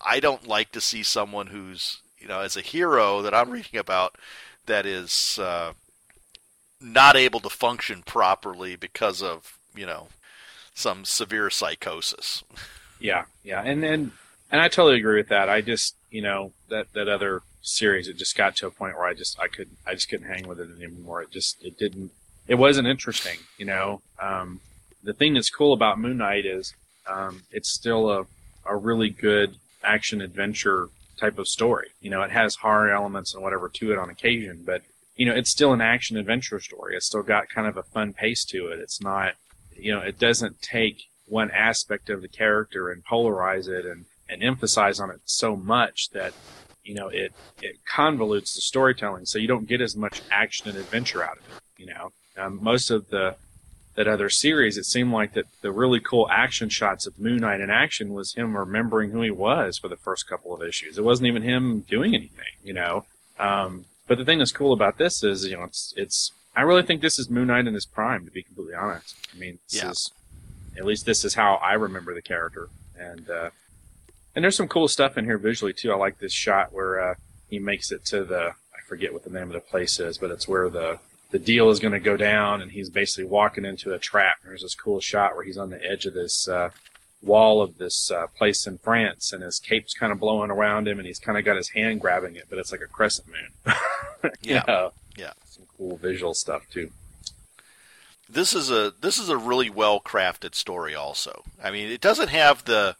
I don't like to see someone who's, you know, as a hero that I'm reading about that is uh, not able to function properly because of, you know, some severe psychosis. Yeah, yeah, and and and I totally agree with that. I just, you know, that that other series, it just got to a point where I just I could I just couldn't hang with it anymore. It just it didn't it wasn't interesting, you know. Um, the thing that's cool about Moon Knight is um, it's still a a really good action adventure type of story. You know, it has horror elements and whatever to it on occasion, but you know, it's still an action adventure story. It's still got kind of a fun pace to it. It's not, you know, it doesn't take one aspect of the character and polarize it and, and emphasize on it so much that, you know, it, it convolutes the storytelling, so you don't get as much action and adventure out of it, you know. Um, most of the that other series, it seemed like that the really cool action shots of Moon Knight in action was him remembering who he was for the first couple of issues. It wasn't even him doing anything, you know. Um, but the thing that's cool about this is, you know, it's it's. I really think this is Moon Knight in his prime, to be completely honest. I mean, this yeah. is, at least this is how I remember the character, and uh, and there's some cool stuff in here visually too. I like this shot where uh, he makes it to the, I forget what the name of the place is, but it's where the the deal is going to go down, and he's basically walking into a trap. There's this cool shot where he's on the edge of this uh, wall of this uh, place in France, and his cape's kind of blowing around him, and he's kind of got his hand grabbing it, but it's like a crescent moon. you yeah, know? yeah, some cool visual stuff too. This is a this is a really well crafted story. Also, I mean, it doesn't have the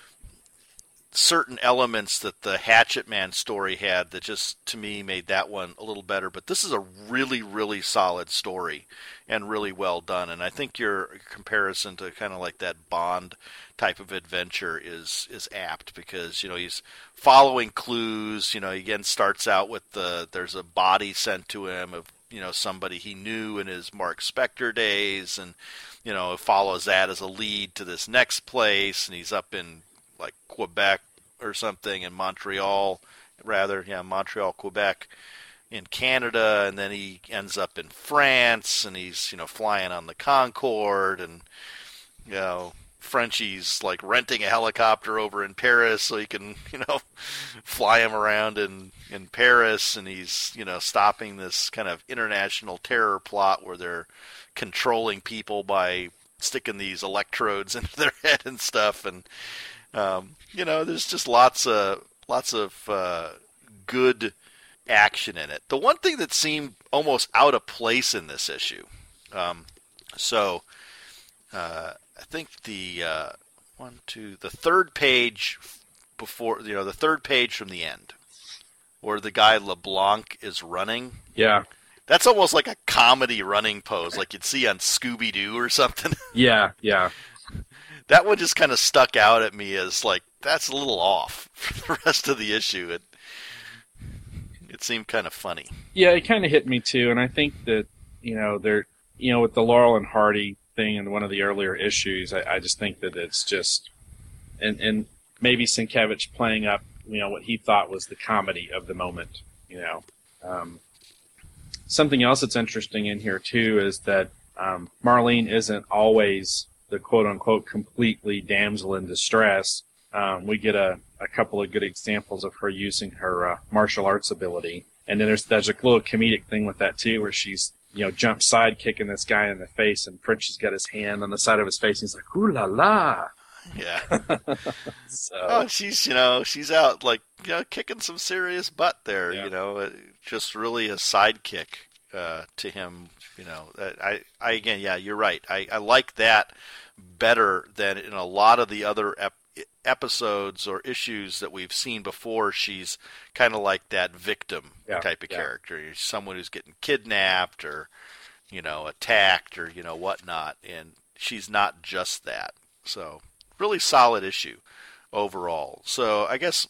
certain elements that the Hatchet Man story had that just, to me, made that one a little better. But this is a really, really solid story and really well done. And I think your comparison to kind of like that Bond type of adventure is is apt because, you know, he's following clues. You know, he again starts out with the there's a body sent to him of, you know, somebody he knew in his Mark Spector days, and, you know, follows that as a lead to this next place, and he's up in like Quebec or something, in Montreal, rather, yeah, Montreal, Quebec, in Canada, and then he ends up in France, and he's, you know, flying on the Concorde, and, you know, Frenchie's like renting a helicopter over in Paris so he can, you know, fly him around in, in Paris, and he's, you know, stopping this kind of international terror plot where they're controlling people by sticking these electrodes into their head and stuff, and Um, you know, there's just lots of lots of uh, good action in it. The one thing that seemed almost out of place in this issue, um, so uh, I think the uh, one, two, the third page before, you know, the third page from the end, where the guy LeBlanc is running. Yeah, that's almost like a comedy running pose, like you'd see on Scooby Doo or something. Yeah, yeah. That one just kind of stuck out at me as like, that's a little off for the rest of the issue. It it seemed kind of funny. Yeah, it kind of hit me too, and I think that, you know, they're, you know, with the Laurel and Hardy thing in one of the earlier issues, I, I just think that it's just, and and maybe Sienkiewicz playing up, you know, what he thought was the comedy of the moment, you know. Um, something else that's interesting in here too is that um, Marlene isn't always the quote-unquote completely damsel in distress. Um, we get a, a couple of good examples of her using her uh, martial arts ability. And then there's there's a little comedic thing with that, too, where she's, you know, jump side kicking this guy in the face, and Frenchie's got his hand on the side of his face, and he's like, ooh la la. Yeah. so, oh, she's, you know, she's out, like, you know, kicking some serious butt there, yeah. you know, just really a sidekick uh, to him, you know. I, I, again, yeah, you're right. I, I like that better than in a lot of the other ep- episodes or issues that we've seen before. She's kind of like that victim yeah, type of yeah. character, someone who's getting kidnapped or, you know, attacked or, you know, whatnot, and she's not just that. So really solid issue overall. So I guess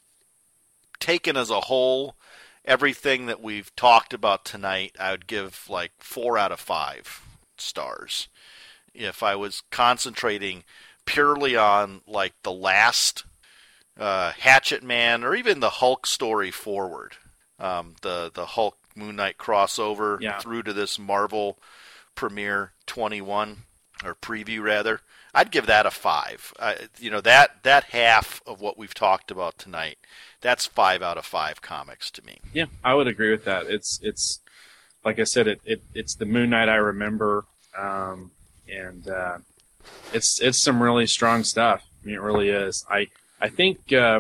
taken as a whole, everything that we've talked about tonight, I would give like four out of five stars. If I was concentrating purely on like the last uh, Hatchet Man or even the Hulk story forward, um, the the Hulk Moon Knight crossover yeah. through to this Marvel Premiere twenty-one or preview rather, I'd give that a five. Uh, you know, that that half of what we've talked about tonight, that's five out of five comics to me. Yeah, I would agree with that. It's it's like I said, it, it it's the Moon Knight I remember, um, and uh, it's it's some really strong stuff. I mean, it really is. I I think uh,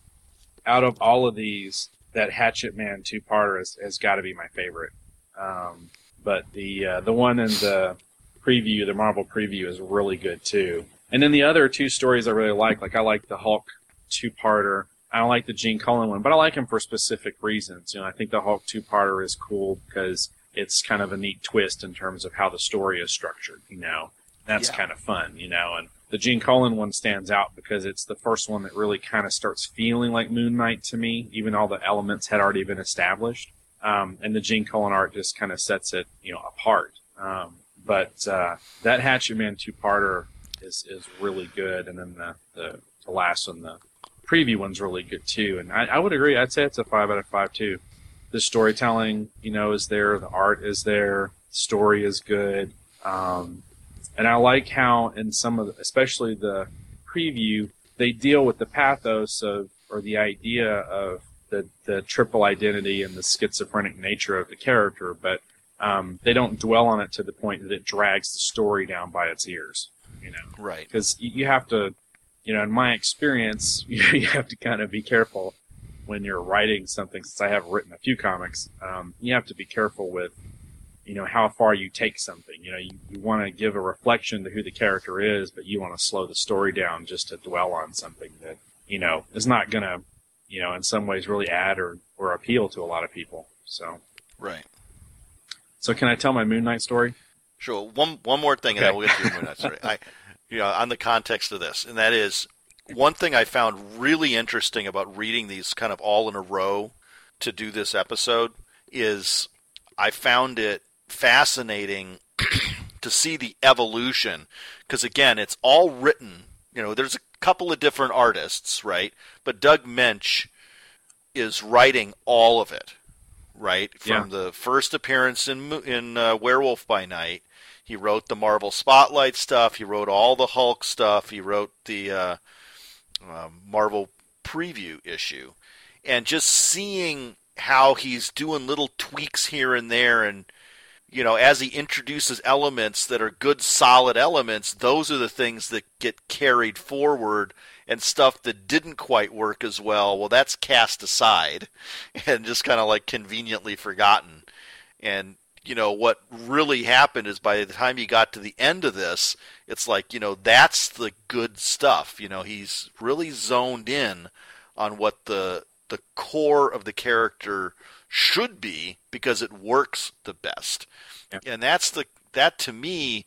out of all of these, that Hatchet Man two-parter has, has got to be my favorite. Um, but the uh, the one in the preview, the Marvel preview, is really good too. And then the other two stories I really like, like I like the Hulk two-parter. I don't like the Gene Colan one, but I like him for specific reasons. You know, I think the Hulk two-parter is cool because it's kind of a neat twist in terms of how the story is structured. You know, that's Yeah. kind of fun. You know, and the Gene Colan one stands out because it's the first one that really kind of starts feeling like Moon Knight to me, even all the elements had already been established. Um, and the Gene Colan art just kind of sets it, you know, apart. Um, but uh, that Hatchet Man two-parter is is really good, and then the, the, the last one, the preview one's really good too. And I, I would agree. I'd say it's a five out of five too. The storytelling, you know, is there. The art is there. The story is good. Um, and I like how in some of, the, especially the preview, they deal with the pathos of, or the idea of the the triple identity and the schizophrenic nature of the character, but um, they don't dwell on it to the point that it drags the story down by its ears. You know, Right. because you have to, you know, in my experience, you have to kind of be careful when you're writing something. Since I have written a few comics, um, you have to be careful with, you know, how far you take something. You know, you, you want to give a reflection to who the character is, but you want to slow the story down just to dwell on something that, you know, is not going to, you know, in some ways really add or, or appeal to a lot of people. So, Right. so can I tell my Moon Knight story? Sure. One one more thing, and Okay. then we'll get to your Moon Knight story. I, you know, on the context of this, and that is one thing I found really interesting about reading these kind of all in a row to do this episode is I found it fascinating to see the evolution, because again, it's all written. You know, there's a couple of different artists, right? But Doug Moench is writing all of it, right? From Yeah. the first appearance in Mo- in uh, Werewolf by Night. He wrote the Marvel Spotlight stuff. He wrote all the Hulk stuff. He wrote the uh, uh, Marvel preview issue. And just seeing how he's doing little tweaks here and there, and, you know, as he introduces elements that are good, solid elements, those are the things that get carried forward, and stuff that didn't quite work as well, well, that's cast aside and just kind of like conveniently forgotten. And, you know, what really happened is by the time he got to the end of this, it's like, you know, that's the good stuff. You know, he's really zoned in on what the the core of the character should be because it works the best. Yeah. And that's the that to me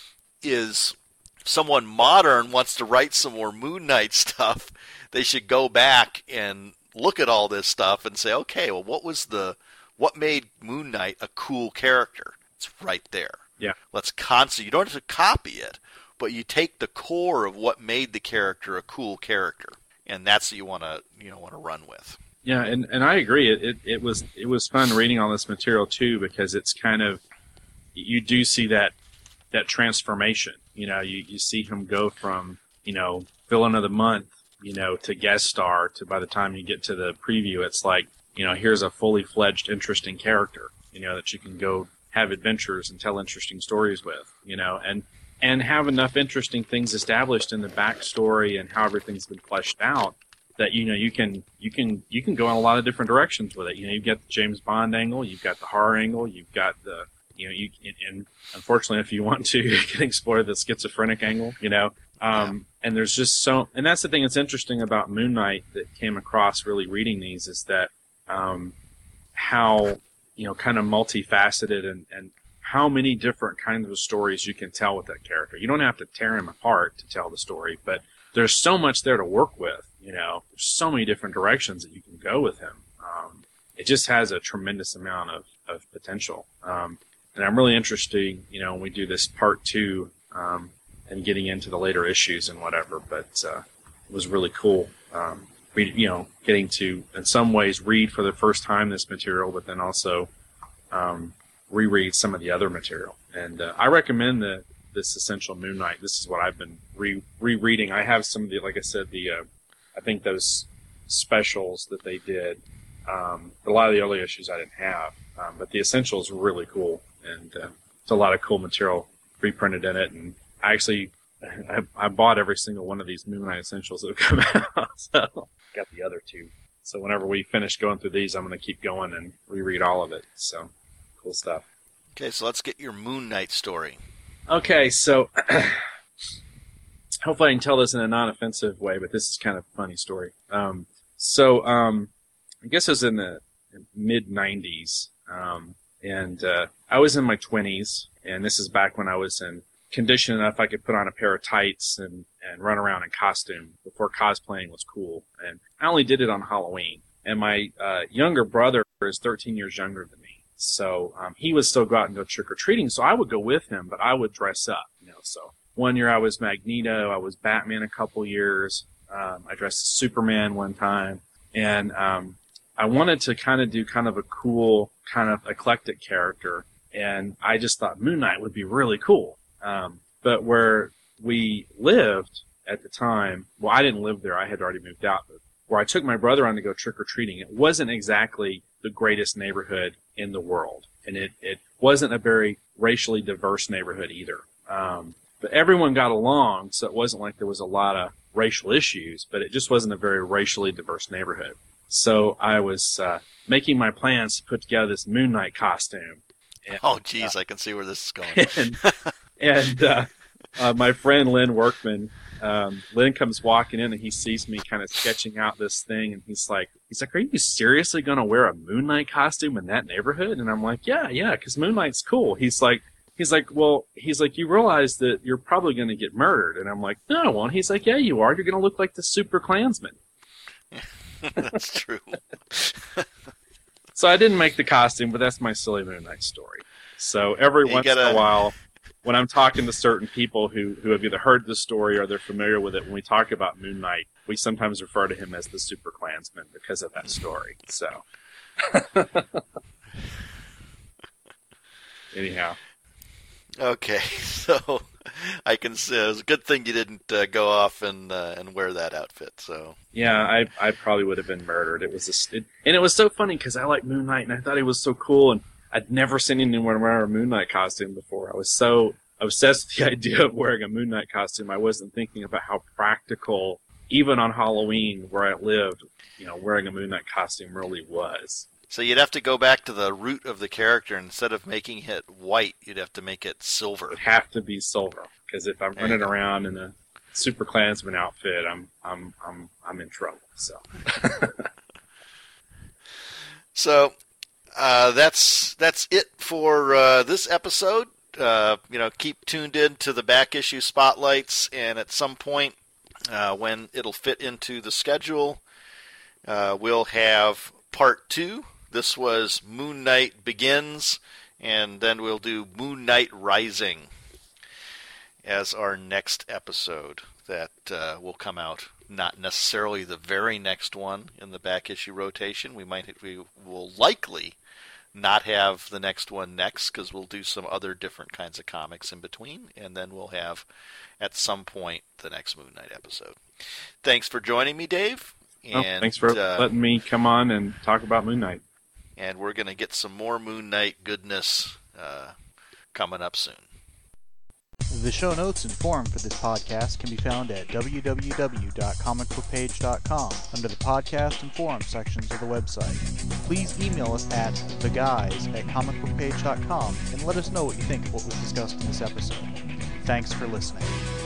is, if someone modern wants to write some more Moon Knight stuff, they should go back and look at all this stuff and say, okay, well, what was the what made Moon Knight a cool character? It's right there. Yeah. Let's constantly, you don't have to copy it, but you take the core of what made the character a cool character, and that's what you want to you know want to run with. Yeah, and, and I agree. It, it it was it was fun reading all this material too, because it's kind of, you do see that that transformation. You know, you, you see him go from, you know, villain of the month, you know, to guest star, to by the time you get to the preview, it's like, you know, here's a fully fledged, interesting character, you know, that you can go have adventures and tell interesting stories with, you know, and and have enough interesting things established in the backstory and how everything's been fleshed out, that, you know, you can you can you can go in a lot of different directions with it. You know, you've got the James Bond angle, you've got the horror angle, you've got the, you know, you and unfortunately, if you want to, you can explore the schizophrenic angle, you know. Um, yeah. And there's just so, and that's the thing that's interesting about Moon Knight that came across really reading these, is that um, how, you know, kind of multifaceted and, and how many different kinds of stories you can tell with that character. You don't have to tear him apart to tell the story, but there's so much there to work with. You know, there's so many different directions that you can go with him. Um, it just has a tremendous amount of, of potential. Um, and I'm really interested, you know, when we do this part two, um, and getting into the later issues and whatever, but uh, it was really cool. Um, read, you know, getting to, in some ways, read for the first time this material, but then also um, reread some of the other material. And uh, I recommend the this Essential Moon Knight. This is what I've been re rereading. I have some of the, like I said, the uh, I think those specials that they did. Um, a lot of the early issues I didn't have, um, but the Essentials were really cool, and uh, it's a lot of cool material reprinted in it. And I actually I, I bought every single one of these Moon Knight Essentials that have come out, so got the other two. So whenever we finish going through these, I'm going to keep going and reread all of it. So cool stuff. Okay, so let's get your Moon Knight story. Okay, so hopefully I can tell this in a non-offensive way, but this is kind of a funny story. Um, so um, I guess it was in the mid nineties, um, and uh, I was in my twenties, and this is back when I was in condition enough I could put on a pair of tights and, and run around in costume before cosplaying was cool. And I only did it on Halloween. And my uh, younger brother is thirteen years younger than me. So um, he would still go out and go trick-or-treating, so I would go with him, but I would dress up. You know, so one year I was Magneto, I was Batman a couple years, um, I dressed as Superman one time, and um, I wanted to kind of do kind of a cool, kind of eclectic character, and I just thought Moon Knight would be really cool. Um, but where we lived at the time, well, I didn't live there, I had already moved out, but where I took my brother on to go trick-or-treating, it wasn't exactly the greatest neighborhood in the world. And it, it wasn't a very racially diverse neighborhood either. Um, but everyone got along, so it wasn't like there was a lot of racial issues, but it just wasn't a very racially diverse neighborhood. So I was uh, making my plans to put together this Moon Knight costume. And, oh, geez, uh, I can see where this is going. and and uh, uh, my friend Lynn Workman, Um, Lynn comes walking in and he sees me kind of sketching out this thing, and he's like, he's like, are you seriously going to wear a Moon Knight costume in that neighborhood? And I'm like, yeah, yeah, because Moon Knight's cool. He's like, he's like, well, he's like, you realize that you're probably going to get murdered. And I'm like, no, I won't. He's like, yeah, you are. You're going to look like the Super Klansman. That's true. So I didn't make the costume, but that's my silly Moon Knight story. So every you once gotta... in a while, when I'm talking to certain people who, who have either heard the story or they're familiar with it, when we talk about Moon Knight, we sometimes refer to him as the Super Klansman because of that story. So, anyhow. Okay, so I can say it was a good thing you didn't uh, go off and uh, and wear that outfit. So yeah, I I probably would have been murdered. It was a, it, and it was so funny because I like Moon Knight and I thought he was so cool, and I'd never seen anyone wear a Moon Knight costume before. I was so obsessed with the idea of wearing a Moon Knight costume, I wasn't thinking about how practical, even on Halloween where I lived, you know, wearing a Moon Knight costume really was. So you'd have to go back to the root of the character. Instead of making it white, you'd have to make it silver. It'd have to be silver, because if I'm running around in a Super Klansman outfit, I'm I'm I'm I'm in trouble. So. so. Uh, that's that's it for uh, this episode. Uh, you know, keep tuned in to the back issue spotlights, and at some point uh, when it'll fit into the schedule, uh, we'll have part two. This was Moon Knight Begins, and then we'll do Moon Knight Rising as our next episode. That uh, will come out. Not necessarily the very next one in the back issue rotation. We might we will likely not have the next one next, because we'll do some other different kinds of comics in between, and then we'll have at some point the next Moon Knight episode. Thanks for joining me, Dave. And, oh, thanks for uh, letting me come on and talk about Moon Knight. And we're going to get some more Moon Knight goodness uh, coming up soon. The show notes and forum for this podcast can be found at w w w dot comic book page dot com under the podcast and forum sections of the website. Please email us at the guys at comic book page dot com and let us know what you think of what was discussed in this episode. Thanks for listening.